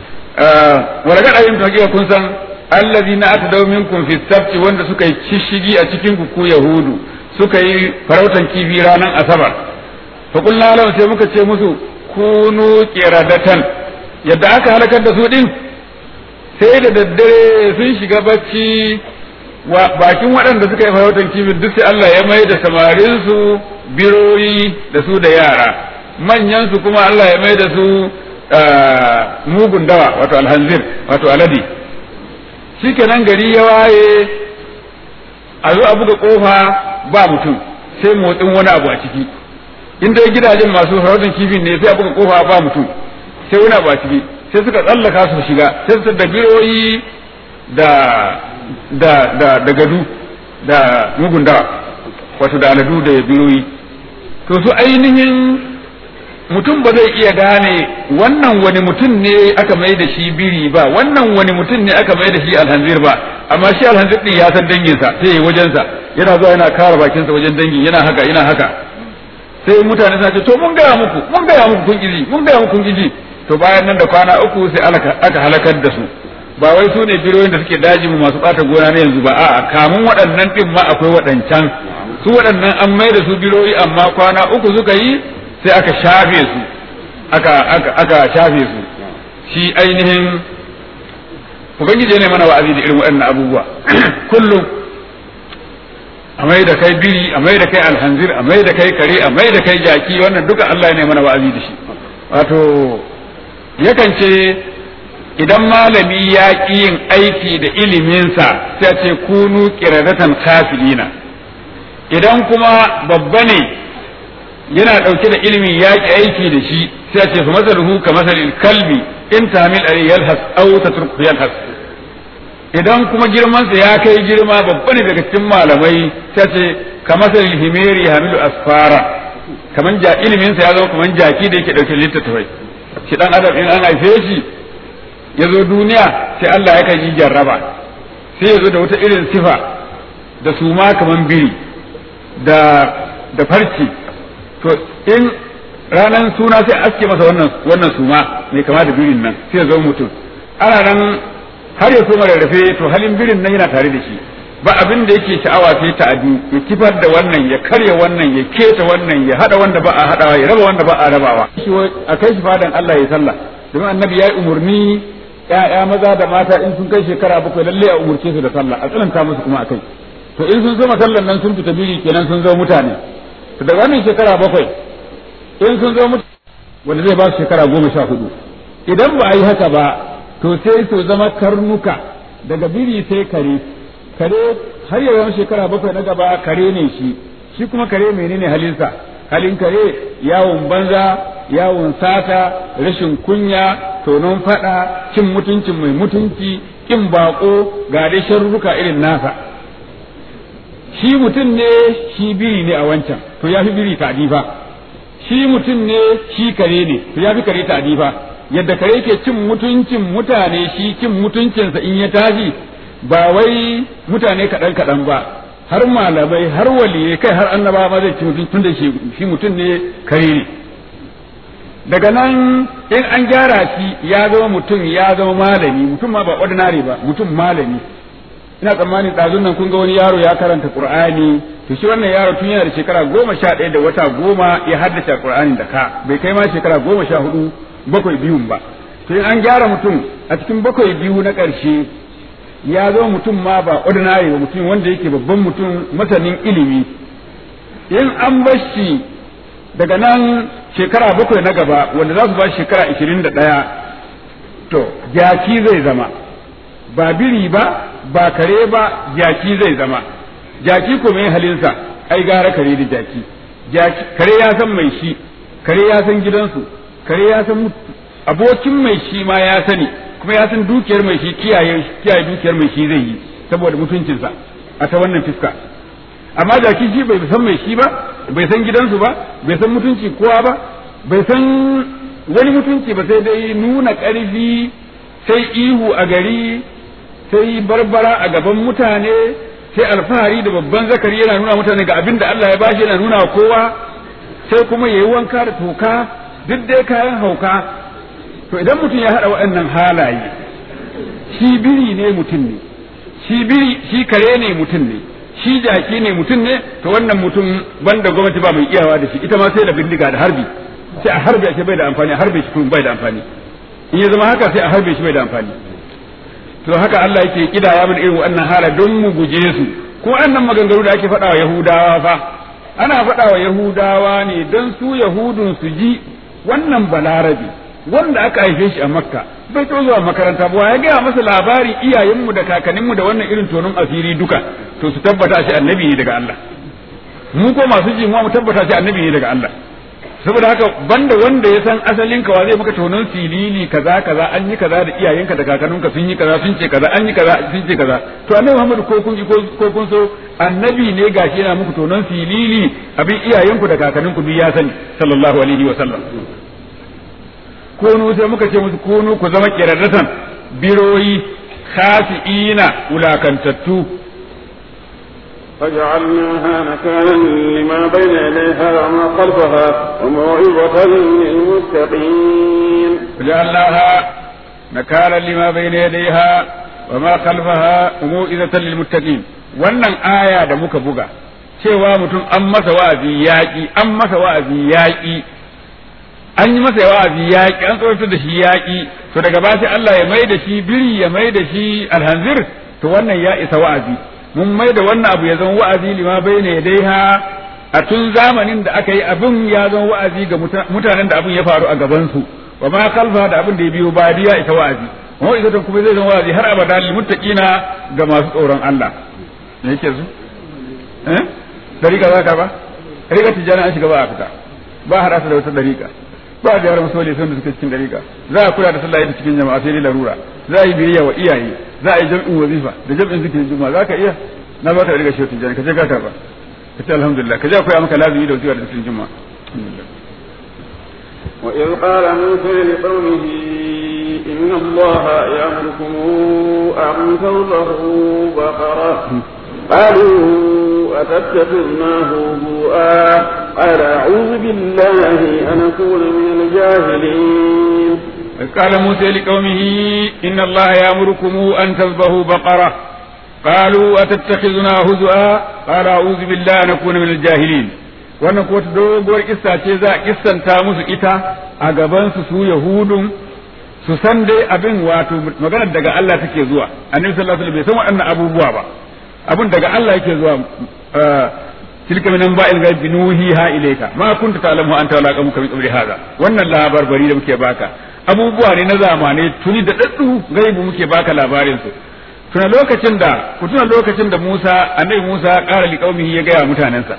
wa daga ayin to hakika kun san allazina atadaw minkum fi sabti wanda suka yi cishigi a cikin ku ku yahudu suka yi farautan kifi ranan asabar fa kullu lahum sai muka ce musu kunu qiradatan yadda aka halakar da su din sai da daddare sun shiga bacci wa bakin waɗanda suka yi farautan kifin duk sai Allah ya mai da samarin su biroyi da su da yara manyan su kuma Allah ya mai da su mugun dawa wato alhanzir wato alade shikenan gari ya waye a zo a buga kofa ba mutum sai motsin wani abu a ciki in dai gidajen masu farautan kifin ne sai a buga kofa ba mutum sai wani abu a ciki sai suka tsallaka su shiga sai su da biroyi da da da da gadu da mugun dawa wato da aladu da biroyi to su ainihin mutum ba zai iya gane wannan wani mutum ne aka mai da shi biri ba wannan wani mutum ne aka mai da shi alhanzir ba amma shi alhanzir din ya san danginsa sai ya wajensa yana zuwa yana kare bakinsa wajen dangi yana haka yana haka sai mutane suna ce to mun gaya muku mun gaya muku kun kiji mun gaya muku kun kiji to bayan nan da kwana uku sai aka halakar da su ba wai su ne biroyin da suke daji mu masu bata gona ne yanzu ba a'a kamun waɗannan din ma akwai waɗancan su waɗannan an mai da su biroyi amma kwana uku suka yi sai aka shafe su aka aka aka shafe su shi ainihin ubangiji ne mana wa'azi da irin waɗannan abubuwa kullum a mai da kai biri a mai da kai alhanzir a mai da kai kare a mai da kai jaki wannan duka Allah ne mana wa'azi da shi wato yakan ce idan malami ya ƙi yin aiki da iliminsa sai ce kunu qiradatan khafilina idan kuma babba ne yana ɗauke da ilimin ya ƙi aiki da shi sai ce fa masaluhu ka masalil kalbi in tamil alayhi yalhas aw tatruku yalhas idan kuma girmansa ya kai girma babba ne daga cikin malamai sai ce ka masalil himeri hamilu asfara kaman ja ilimin sa ya zama kaman jaki da yake dauke littattafai shi dan adam in an haife shi ya zo duniya sai Allah ya kai jarraba sai ya zo da wata irin sifa da suma kaman biri da da farci to in ranan suna sai aske masa wannan wannan suma mai kama da birin nan sai ya zama mutum ana nan har ya soma rarrafe to halin birin nan yana tare da shi ba abin da yake sha'awa sai ta'adi ya kifar da wannan ya karya wannan ya keta wannan ya hada wanda ba a hadawa ya raba wanda ba a rabawa shi a kai shi fadan Allah ya sallah domin annabi ya yi umurni ƴaƴa maza da mata in sun kai shekara bakwai lalle a umurce su da sallah a tsananta musu kuma akai to in sun zama sallan nan sun fita biri kenan sun zama mutane to daga wannan shekara bakwai in sun zama mutane wanda zai ba su shekara goma sha hudu idan ba a yi haka ba to sai su zama karnuka daga biri sai kare kare har yawan shekara bakwai na gaba kare ne shi shi kuma kare menene halinsa halin kare yawon banza yawon sata rashin kunya tonon fada cin mutuncin mai mutunci kin bako ga dai sharruka irin nasa shi mutum ne shi biri ne a wancan to ya fi biri ta'difa shi mutum ne shi kare ne to ya fi kare ta'difa yadda kare ke cin mutuncin mutane shi cin mutuncinsa in ya tashi ba wai mutane kaɗan kaɗan ba har malamai har waliyai kai har annaba ma zai ci mutum tun da shi mutum ne kare ne daga nan in an gyara shi ya zama mutum ya zama malami mutum ma ba ordinary ba mutum malami ina tsammanin ɗazun nan kun ga wani yaro ya karanta qur'ani to shi wannan yaro tun yana da shekara goma sha ɗaya da wata goma ya haddace qur'ani da ka bai kai ma shekara goma sha hudu bakwai biyun ba to in an gyara mutum a cikin bakwai biyu na ƙarshe ya zama mutum ma ba ordinary ba mutum wanda yake babban mutum masanin ilimi in an bar shi daga nan shekara bakwai na gaba wanda za su ba shekara ishirin da ɗaya to jaki zai zama ba biri ba ba kare ba jaki zai zama jaki ko mai halinsa ai gara kare da jaki jaki kare ya san mai shi kare ya san gidansu kare ya san abokin mai shi ma ya sani kuma ya san dukiyar mai shi kiyaye kiyaye dukiyar mai shi zai yi saboda mutuncinsa a ta wannan fiska amma jaki shi bai san mai shi ba bai san gidansu ba bai san mutunci kowa ba bai san wani mutunci ba sai dai nuna ƙarfi sai ihu a gari sai barbara a gaban mutane sai alfahari da babban zakari yana nuna mutane ga abin da Allah ya bashi yana nuna kowa sai kuma yayi wanka da toka duk dai kayan hauka to idan mutum ya haɗa waɗannan halaye shi biri ne mutum ne shi biri shi kare ne mutum ne shi jaki ne mutum ne to wannan mutum banda gwamnati ba mai iyawa da shi ita ma sai da bindiga da harbi sai a harbe shi bai da amfani a harbe shi kuma bai da amfani in ya zama haka sai a harbe shi bai da amfani to haka Allah yake kidaya mana irin wannan hala don mu guje su ko annan maganganu da ake faɗa wa Yahudawa fa ana faɗa wa Yahudawa ne don su Yahudun su ji wannan balarabi wanda aka haife shi a Makka bai to zuwa makaranta ba ya gaya masa labari iyayenmu da kakanninmu da wannan irin tonon asiri duka to su tabbata shi annabi ne daga Allah mu ko masu ji mu tabbata shi annabi ne daga Allah saboda haka banda wanda ya san asalin ka wa zai maka tonon silili kaza kaza an yi kaza da iyayenka da kakanninka sun yi kaza sun ce kaza an yi kaza sun ce kaza to annabi Muhammad ko kun ko kun so annabi ne gashi yana muku tonon silili abin iyayenku da kakanninku duk ya sani sallallahu alaihi wa sallam kunu sai muka ce musu kunu ku zama kirarratan biroyi khasiina ulakantattu فجعلناها نكالا لما بين يديها وما خلفها وموعظة للمتقين فجعلناها نكالا لما بين يديها وما خلفها وموعظة للمتقين wannan aya da muka buga cewa mutum an masa wa'azi yaƙi an masa wa'azi yaƙi an yi masa wa'azi yaƙi an tsoratar da shi yaƙi to daga ba sai Allah ya mai da shi biri ya mai da shi alhanzir to wannan ya isa wa'azi mun mai da wannan abu ya zama wa'azi lima bai ne dai ha a tun zamanin da aka yi abin ya zama wa'azi ga mutanen da abin ya faru a gabansu wa ma kalfa da abin da ya biyo ba diya ita wa'azi wa izatan kuma zai zama wa'azi har abada lil muttaqina ga masu tsoron Allah me yake su eh dariƙa zaka ba dariƙa tijana an shiga ba a fita ba harasa da wata dariƙa ba da yaran sole sun da suke cikin dariƙa za a kula da sallah ita cikin jama'a sai dai larura za a yi biyayya wa iyaye za a yi jam'in wazifa da jam'in zikirin juma'a za ka iya na ba ka riga shi tijani ka je ka karba ka ce alhamdulillah ka je koya maka lazimi da wazifa da zikirin juma'a وإذ قال موسى لقومه إن الله يأمركم أن تذبحوا بقرة قالوا أتتخذنا هزوا قال أعوذ بالله أن أكون من الجاهلين. قال موسى لقومه إن الله يأمركم أن تذبحوا بقرة قالوا أتتخذنا هزوا قال أعوذ بالله أن أكون من الجاهلين. wannan ko ta doguwar kissa ce za a kissanta musu ita a gaban su su yahudun su san dai abin wato magana daga Allah take zuwa. Annabi sallallahu alaihi wasallam bai san waɗannan abubuwa ba, abin daga Allah yake zuwa. tilka min anba'il ghaibi nuhiha ilayka ma kunta ta'lamu anta wala qaumuka min qabli hadha. wannan labarbari da muke baka abubuwa ne na zamane tuni da daddu gaibu muke baka labarin su. tuna lokacin da ku tuna lokacin da Musa annabi Musa qala liqaumihi ya ga mutanansa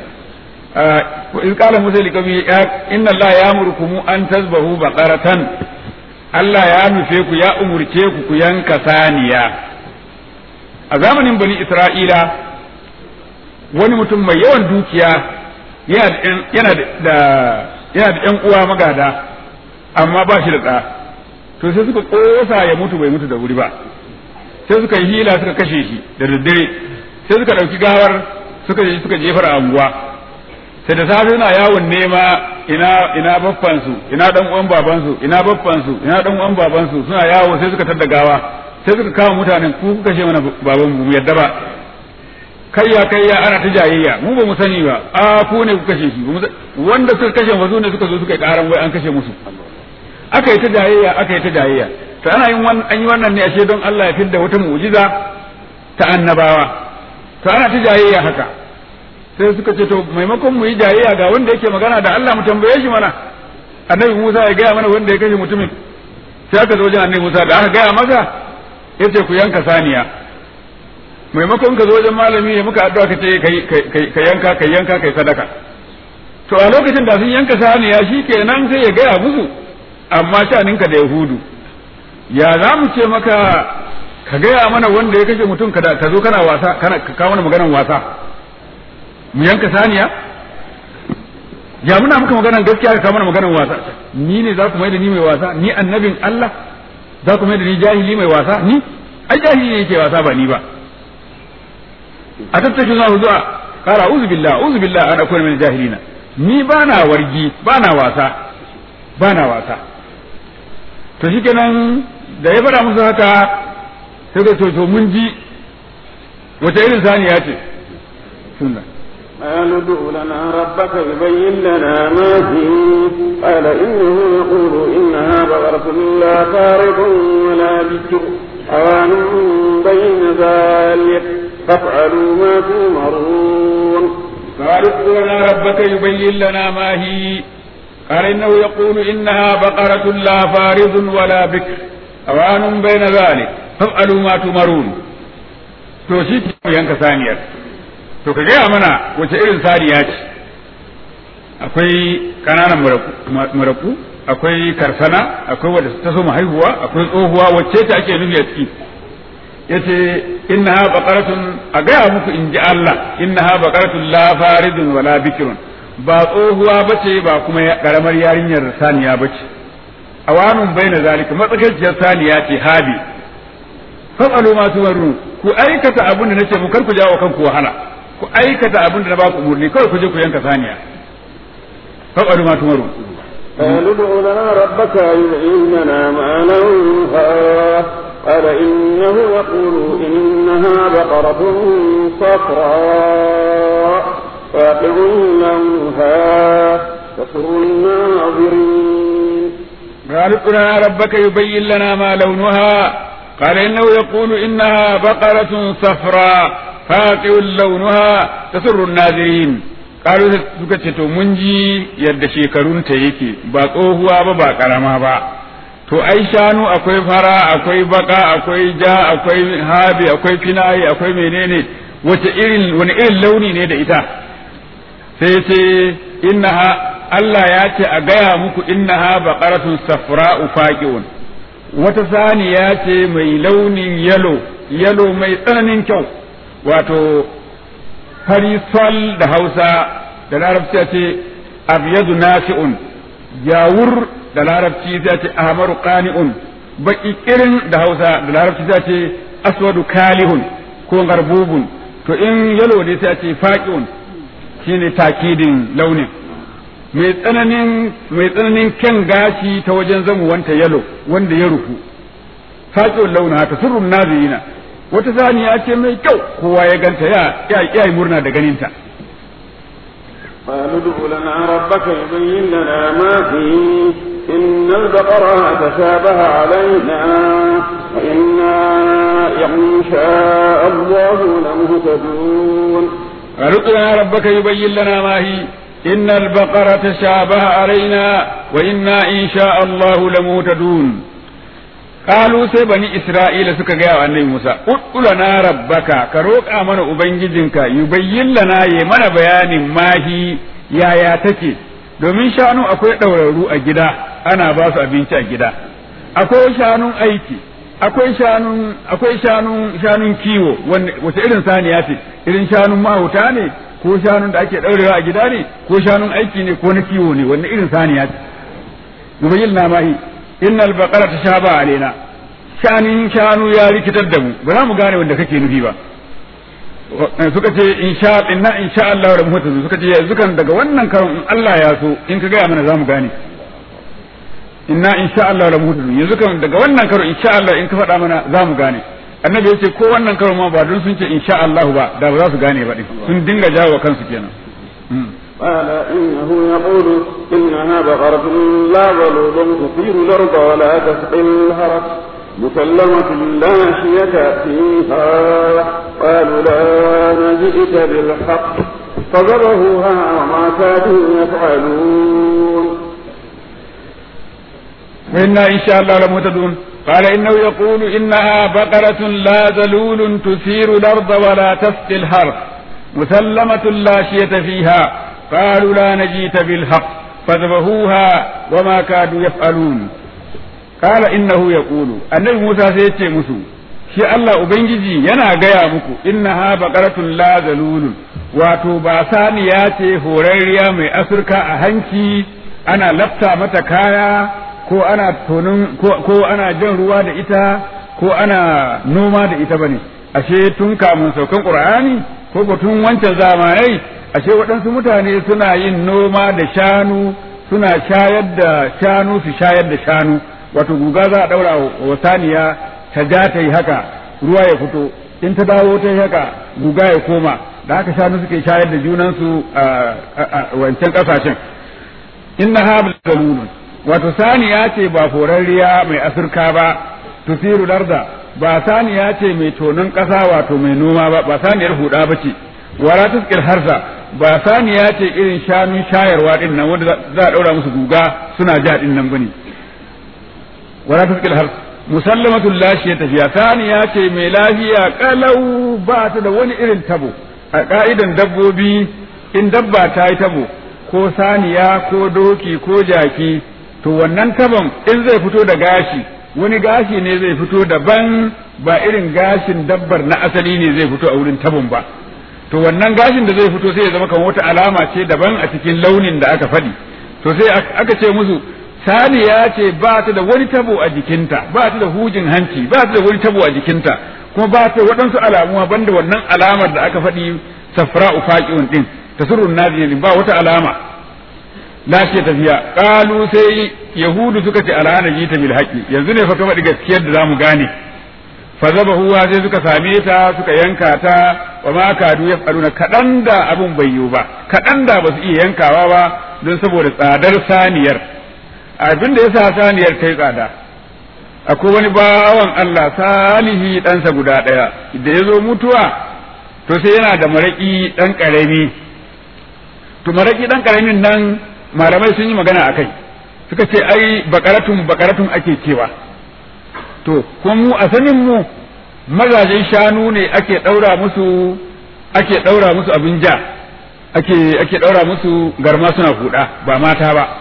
in qala Musa liqaumihi inna Allah ya'murukum an tazbahu baqaratan, Allah ya nufe ku ya umurce ku ku yanka saniya. A zamanin bani Isra'ila wani mutum mai yawan dukiya yana da yana da ƴan uwa magada amma ba shi da ɗa, to sai suka ƙosa ya mutu bai mutu da wuri ba, sai suka yi hila suka kashe shi da daddare, sai suka ɗauki gawar suka je suka jefar a anguwa. sai da safe suna yawon nema ina ina baffansu ina dan uwan babansu ina baffansu ina dan uwan babansu suna yawo, sai suka tada gawa, sai suka kawo mutanen ku kuka kashe mana baban mu yadda ba, kayya kayya ana ta jayayya mu ba mu sani ba, a ku ne ku kashe shi, wanda suka kashe wasu ne suka zo suka yi karan wai an kashe musu. aka yi ta jayayya aka yi ta jayayya to ana yin wannan an yi wannan ne ashe don Allah ya fidda wata mu'jiza ta annabawa. to ana ta jayayya haka, sai suka ce to maimakon mu yi jayayya ga wanda yake magana da Allah mu tambaye shi mana. Annabi Musa ya gaya mana wanda ya kashe mutumin, sai aka zo wajen Annabi Musa da aka gaya masa yace ku yanka saniya. maimakon ka zo wajen malami ya muka addu'a ka ce ka yanka ka yanka kai sadaka. to a lokacin da sun yanka saniya shikenan sai ya gaya musu, amma shaninka da Yahudu ya za mu ce maka ka gaya mana wanda ya kashe mutum ka zo kana wasa kana ka kawo mana maganar wasa mu yanka saniya? ya muna muka maganar gaskiya ka kawo mana maganar wasa? ni ne za ku mai da ni mai wasa? ni annabin Allah za ku mai da ni jahili mai wasa? ni ai jahili ne yake wasa ba ni ba. a tattake zuwa zuwa kara uzu billah uzu billah ana kuma min jahilina. ni bana wargi bana wasa bana wasa. to shikenan da ya fara musu haka sai ga to mun ji wata irin saniya ce. sunna قالوا ادع لنا ربك يبين لنا ما فيه قال إنه يقول إنها بقرة لا فارض ولا بكر أوان بين ذلك فافعلوا ما تؤمرون. قالوا ادع لنا ربك يبين لنا ما هي قال إنه يقول إنها بقرة لا فارض ولا بكر أوان بين ذلك فافعلوا ما تؤمرون. to shi yanka saniyar, to ka gaya mana wace irin saniya ce. akwai kananan maraku, akwai karsana, akwai wadda ta so haihuwa, akwai tsohuwa, wacce ta ake nufi a ciki? yace innaha baqaratun, a gaya muku in ji Allah, innaha baqaratun la faridun wala bikrun, ba tsohuwa bace ba kuma karamar yarinyar saniya bace. awanun baina zalika, matsakaiciyar saniya ce habi. fasalu ma tuwarru, ku aikata abin da nace mu kar ku jawo kanku wahala, ku aikata abin da na ba ku umurni, kawai ku je ku yanka saniya. fasalu ma tuwarru. قالوا ادع لنا ربك يبين لنا ما لونها قال إنه يقول إنها بقرة صفراء فاقع لونها تسر الناظرين. قالوا ادع لنا ربك يبين لنا ما لونها قال إنه يقول إنها بقرة صفراء فاقع لونها تسر الناظرين. قالوا suka ce to mun ji yadda shekarunta yake, ba tsohuwa ba ba karama ba. to ai shanu akwai fara akwai baka akwai ja akwai habi akwai finayi akwai menene, wace irin wani irin launi ne da ita? sai ce innaha, Allah ya ce a gaya muku innaha baqaratun safra'u faqi'un, wata saniya ce mai launin yalo yalo mai tsananin kyau, wato farisol da Hausa, da Larabci ce abyadu nafi'un jawur da larabci sai ce ahmaru qani'un baki kirin da Hausa da larabci sai ce aswadu kalihun ko garbubun to in yalo ne sai ce faqiun shine takidin launin mai tsananin mai tsananin kyan gashi ta wajen zamu wanta yalo wanda ya rufu faqiun launa haka sirrun nazirina wata saniya ce mai kyau kowa ya ganta ya ya yi murna da ganinta قالوا ادع لنا ربك يبين لنا ما فيه إن البقرة تشابه علينا وإنا إن شاء الله لمهتدون قالوا ادع لنا ربك يبين لنا ما هي إن البقرة تشابه علينا وإنا إن شاء الله لمهتدون قالوا sai bani Isra'ila suka gaya wa annabi Musa ud'ulana rabbaka ka roƙa mana ubangijinka yubayyin lana ya mana bayanin mahi yaya take domin shanu akwai ɗaurarru a gida ana ba su abinci a gida akwai shanun aiki akwai shanun akwai shanun shanun kiwo wace irin saniya ce irin shanun mahauta ne ko shanun da ake ɗaurewa a gida ne ko shanun aiki ne ko na kiwo ne wanne irin saniya ce yubayyin lana mahi innal baqara tashaba alaina shanin shanu ya rikitar da mu ba za mu gane wanda kake nufi ba suka ce insha inna insha Allah da mutu suka ce yanzu kan daga wannan karon in Allah ya so in ka gaya mana za mu gane inna insha Allah da mutu yanzu kan daga wannan karon insha Allah in ka faɗa mana za mu gane annabi ya ce ko wannan karon ma ba don sun ce insha Allah ba da ba za su gane ba din sun dinga jawo kansu kenan قال إنه يقول إنها بقرة لا ظلوم تثير الأرض ولا تسقي الهرس مسلمة لا شية فيها قالوا لا نجئت بالحق فضربوها وما كادوا يفعلون وإنا إن شاء الله لمهتدون قال إنه يقول إنها بقرة لا ذلول تثير الأرض ولا تسقي الحرث مسلمة لا شية فيها قالوا لا نجيت بالحق فذبحوها وما كادوا يفعلون قال إنه يقول النبي موسى سيتي مسو shi Allah Ubangiji yana gaya muku innaha baqaratun la zalulun wato ba saniya ce horarriya mai asurka a hanci ana lafta mata kaya ko ana tonin ko ana jan ruwa da ita ko ana noma da ita bane ashe tun kamun saukan Qur'ani ko tun wancan zamanai ashe waɗansu mutane suna yin noma da shanu suna shayar da shanu su shayar da shanu wato guga za a ɗaura wa saniya ta ja ta yi haka ruwa ya fito in ta dawo ta yi haka guga ya koma da haka shanu suke shayar da junansu a wancan ƙasashen inna habl galulun wato saniya ce ba forarriya mai asirka ba tusiru larda ba saniya ce mai tonon ƙasa wato mai noma ba ba saniyar huda ba ce wala tuskil harsa ba saniya ce irin shanun shayarwa din nan wanda za a daura musu guga suna ja din nan bane wala tuskil harsa musallamatul lashiya tafiya saniya ce mai lafiya kalau ba ta da wani irin tabo a ka'idan dabbobi in dabba ta yi tabo ko saniya ko doki ko jaki to wannan tabon in zai fito da gashi wani gashi ne zai fito daban ba irin gashin dabbar na asali ne zai fito a wurin tabon ba to wannan gashin da zai fito sai ya zama kamar wata alama ce daban a cikin launin da aka faɗi to sai aka ce musu saniya ce ba ta da wani tabo a jikinta ba ta da hujin hanci ba ta da wani tabo a jikinta kuma ba ta waɗansu alamuwa banda wannan alamar da aka faɗi safra'u faqiun din tasurrun nazirin ba wata alama lafiya tafiya qalu sai yahudu suka ce alana jita bil haqi yanzu ne fa ka faɗi gaskiyar da zamu gane fa zabahuwa sai suka same ta suka yanka ta wa ma kadu yafaluna kadan da abun bai yiwu ba kadan da basu iya yankawa ba don saboda tsadar saniyar abin da yasa saniyar kai tsada akwai wani bawan Allah salihi ɗansa guda ɗaya da ya zo mutuwa to sai yana da maraƙi ɗan ƙarami to maraƙi ɗan ƙaramin nan malamai sun yi magana a kai suka ce ai bakaratun bakaratun ake cewa to kuma mu a sanin mu mazajen shanu ne ake ɗaura musu ake ɗaura musu abin ja ake ake ɗaura musu garma suna huda ba mata ba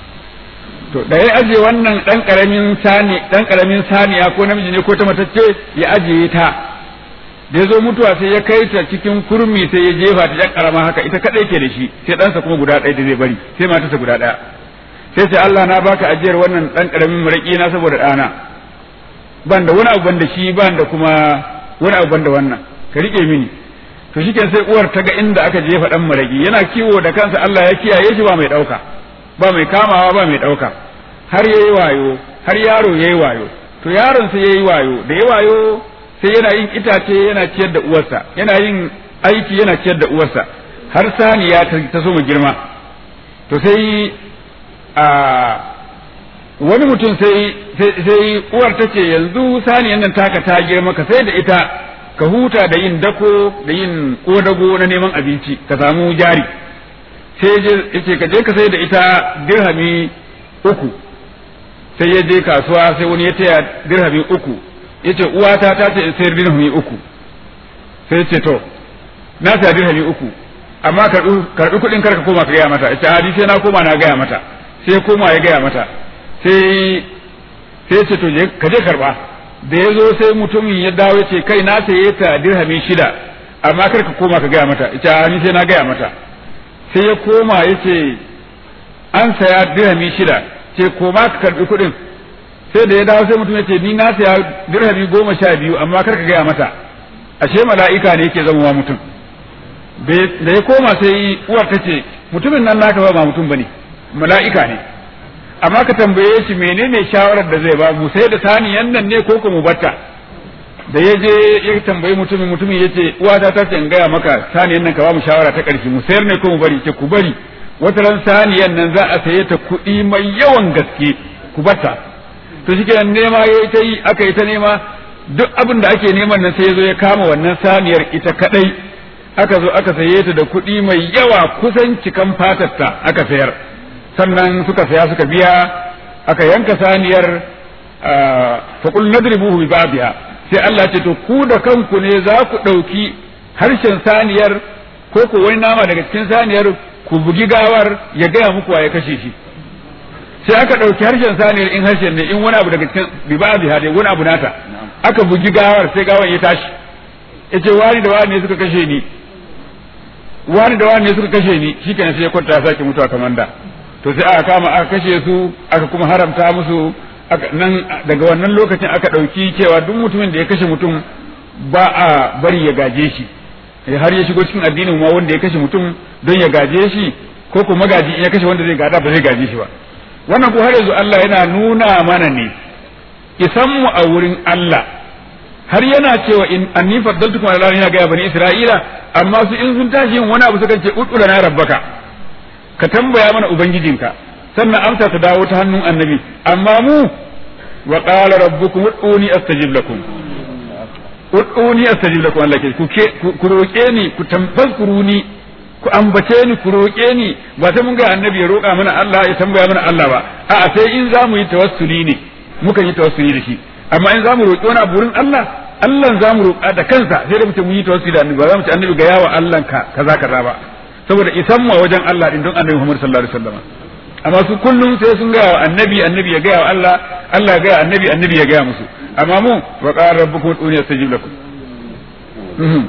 to da ya aje wannan dan karamin sani dan karamin saniya ko namiji ne ko ta matacce ya ajiye ta da ya zo mutuwa sai ya kai ta cikin kurmi sai ya jefa ta yan karama haka ita kadai ke da shi sai ɗansa kuma guda ɗaya da zai bari sai matarsa guda ɗaya sai ce Allah na baka ajiyar wannan ɗan ƙaramin maraƙi na saboda ɗana ban da wani abu ban da shi ban da kuma wani abu ban da wannan ka riƙe mini to shi sai uwar ta ga inda aka jefa ɗan maraƙi yana kiwo da kansa Allah ya kiyaye shi ba mai ɗauka ba mai kamawa ba mai ɗauka har yayi wayo har yaro yayi wayo to yaron sai yayi wayo da yayi wayo sai yana yin itace yana ciyar da uwarsa yana yin aiki yana ciyar da uwarsa har saniya ta so mu girma to sai a wani mutum sai sai uwar ta ce yanzu saniyan nan taka ta girma ka sai da ita ka huta da yin dako da yin kodago na neman abinci ka samu jari sai yace ka je ka sai da ita dirhami uku sai ya je kasuwa sai wani ya taya dirhami uku yace uwata ta ce in sayar dirhami uku sai ya ce to na saya dirhami uku amma karɓi kuɗin karka koma ka gaya mata yace a sai na koma na gaya mata sai koma ya gaya mata sai sai ce to ka je karba da ya zo sai mutumin ya dawo ya ce kai na saye ta dirhami shida amma kar ka koma ka gaya mata ita ni sai na gaya mata sai ya koma ya ce an saya dirhami shida ce koma ka karbi kuɗin sai da ya dawo sai mutum ya ce ni na saya dirhami goma sha biyu amma kar ka gaya mata ashe mala'ika ne yake zama mutum da ya koma sai uwar ta ce mutumin nan naka ba mutum bane mala'ika ne amma ka tambaye shi menene shawarar da zai ba mu sai da saniyan nan ne ko mu batta da ya je ya tambayi mutumin mutumin ya ce uwata ta ce in gaya maka saniyan nan ka ba mu shawara ta ƙarshe mu sayar ne ko mu bari ce ku bari wata ran saniyan nan za a saye ta kuɗi mai yawan gaske ku batta to shi kenan nema ya ta yi aka yi ta nema duk abin da ake neman nan sai ya zo ya kama wannan saniyar ita kadai aka zo aka saye ta da kuɗi mai yawa kusan cikan fatarta aka sayar sannan suka saya suka biya aka yanka saniyar fa qul nadribuhu bi ba'dha sai Allah ce to ku da kanku ne za ku dauki harshen saniyar ko ko wani nama daga cikin saniyar ku bugi gawar ya gaya muku ya kashe shi sai aka dauki harshen saniyar in harshen ne in wani abu daga cikin bi ba'dha dai wani abu nata aka bugi gawar sai gawar ya tashi yace wani da wani ne suka kashe ni wani da wani ne suka kashe ni shikenan sai ya kwanta ya sake mutuwa kamar da to sai aka kama aka kashe su aka kuma haramta musu nan daga wannan lokacin aka ɗauki cewa duk mutumin da ya kashe mutum ba a bari ya gaje shi har ya shigo cikin addinin ma wanda ya kashe mutum don ya gaje shi ko kuma magaji in ya kashe wanda zai gada ba zai gaje shi ba wannan ko har yanzu Allah yana nuna mana ne isan mu a wurin Allah har yana cewa in anni faddaltukum ala yana ga bani Isra'ila amma su in sun tashi yin wani abu sukan ce udura na rabbaka ka tambaya mana ubangijinka sannan amsa ta dawo ta hannun annabi amma mu wa qala rabbukum ud'uni astajib lakum ud'uni astajib lakum Allah ke ku ku roke ni ku tambazkuruni ku ambace ni ku roke ni ba sai mun ga annabi ya roka mana Allah ya tambaya mana Allah ba a'a sai in za mu yi tawassuli ne muka yi tawassuli da shi amma in za mu roki wani abu wurin Allah Allah za mu roka da kansa sai da mutum yi tawassuli da annabi ba za mu ci annabi ga yawa Allah ka kaza kaza ba saboda isan mu wajen Allah din don annabi Muhammad sallallahu alaihi wasallam amma su kullum sai sun gaya wa annabi annabi ya gaya wa Allah Allah ya gaya annabi annabi ya gaya musu amma mu wa qala rabbukum ud'uni astajib lakum mhm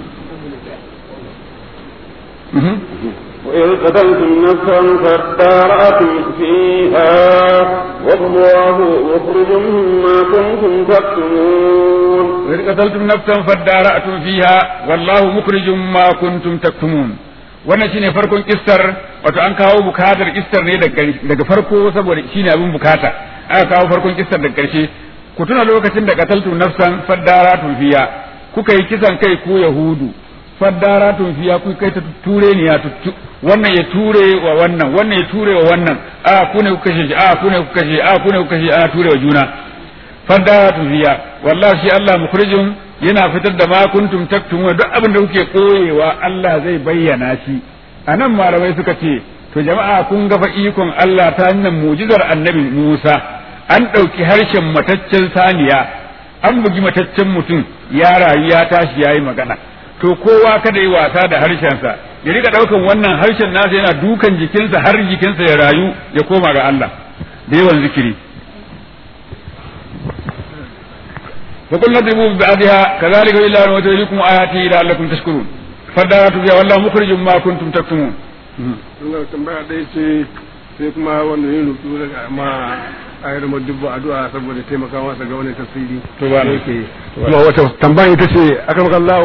mhm وإذ قتلتم نفسا فادارأتم فيها والله مخرج ما كنتم تكتمون وإذ قتلتم نفسا فادارأتم فيها والله مخرج ما كنتم تكتمون wannan shine farkon kistar wato an kawo bukatar kistar ne daga farko saboda shine abin bukata aka kawo farkon kistar daga karshe ku tuna lokacin da qataltum nafsan faddaratun fiya kuka yi kisan kai ku yahudu faddaratun fiya ku kai ta ture ne ya tuttu wannan ya ture wa wannan wannan ya ture wa wannan a ku ne ku kashe shi a ku ne ku kashe a ku ne ku kashe a ture wa juna faddaratun fiya wallahi shi Allah mukhrijum yana fitar da ma kuntum taktumun duk abin da kuke koyewa Allah zai bayyana shi anan malamai suka ce to jama'a kun ga fa ikon Allah ta hanyar mu'jizar annabi Musa an dauki harshen mataccen saniya an bugi mataccen mutum ya rayu ya tashi yayi magana to kowa kada yi wasa da harshensa ya rika daukan wannan harshen nasa yana dukan jikinsa har jikinsa ya rayu ya koma ga Allah da yawan zikiri fa qul nadribu bi ba'dihha kadhalika illa wa turiikum ayati la'allakum tashkurun fadaratu biha wallahu mukhrijum ma kuntum taktumun. Allah tambaya dai ce sai kuma wanda ne rubutu daga ma ayar mu dubbo addu'a saboda taimaka masa ga wannan tafsiri to ba ne kuma wata tambaya ita ce akan Allah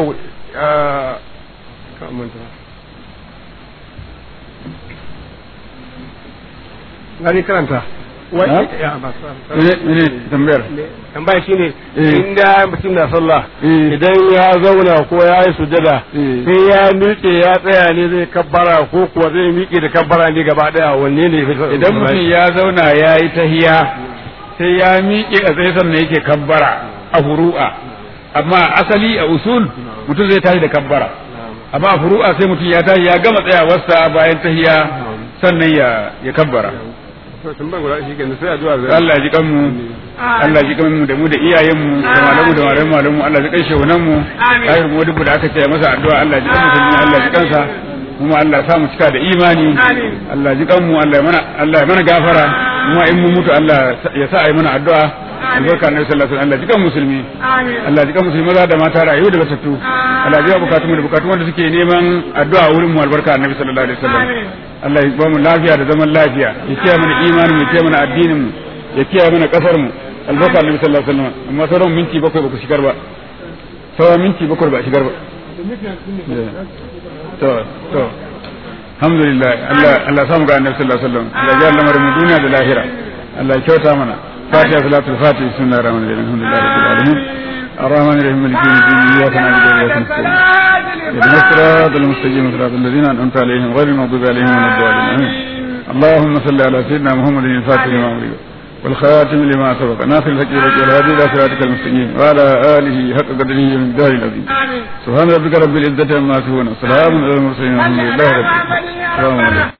ka manta ngani karanta wai ya ba ne tambayar tambaya shine inda mutum na sallah idan ya zauna ko ya yi sujada sai ya miƙe ya tsaya ne zai kabbara ko kuwa zai miƙe da kabbara ne gaba daya wanne ne idan mutum ya zauna ya yi tahiya sai ya miƙe a tsaye sannan yake kabbara a furu'a amma asali a usul mutum zai tashi da kabbara amma a furu'a sai mutum ya tashi ya gama tsayawarsa bayan tahiya sannan ya ya kabbara. Allah ji kanmu Allah ji kanmu da mu da iyayenmu da malamu da malamu malamu Allah ji kan shehunan mu kai mu dubu da aka ce masa addu'a Allah ji kan musulmi Allah ji kansa kuma Allah sa mu cika da imani Allah ji kanmu Allah ya mana Allah ya mana gafara kuma in mu mutu Allah ya sa ai mana addu'a albarka annabi sallallahu alaihi wasallam Allah ji kan musulmi Allah ji kan musulmi maza da mata rayu da batattu Allah ji bukatun mu da bukatun wanda suke neman addu'a wurin mu albarka annabi sallallahu alaihi wasallam Allah ya ba mu lafiya da zaman lafiya ya kiyaye mana imanin mu ya kiyaye mana addinin mu ya kiyaye mana kasar mu albarka annabi sallallahu alaihi wasallam amma sauran minti bakwai ba ku shigar ba sauran minti bakwai ba shigar ba to to alhamdulillah Allah Allah samu ga annabi sallallahu alaihi wasallam Allah ya lamarin mu duniya da lahira Allah ya kyauta mana fatiha salatul fatih bismillahir rahmanir rahim alhamdulillahi rabbil alamin الرحمن الرحيم مالك يوم الدين إياك نعبد وإياك نستعين اهدنا الصراط المستقيم صراط الذين أنعمت عليهم غير المغضوب عليهم ولا الضالين اللهم صل على سيدنا محمد الفاتح لما أغلق والخاتم لما سبق ناصر الحق والهادي إلى صراطك المستقيم وعلى آله حق قدره من الدار العظيم سبحان ربك رب العزة عما يصفون وسلام على المرسلين والحمد لله رب العالمين.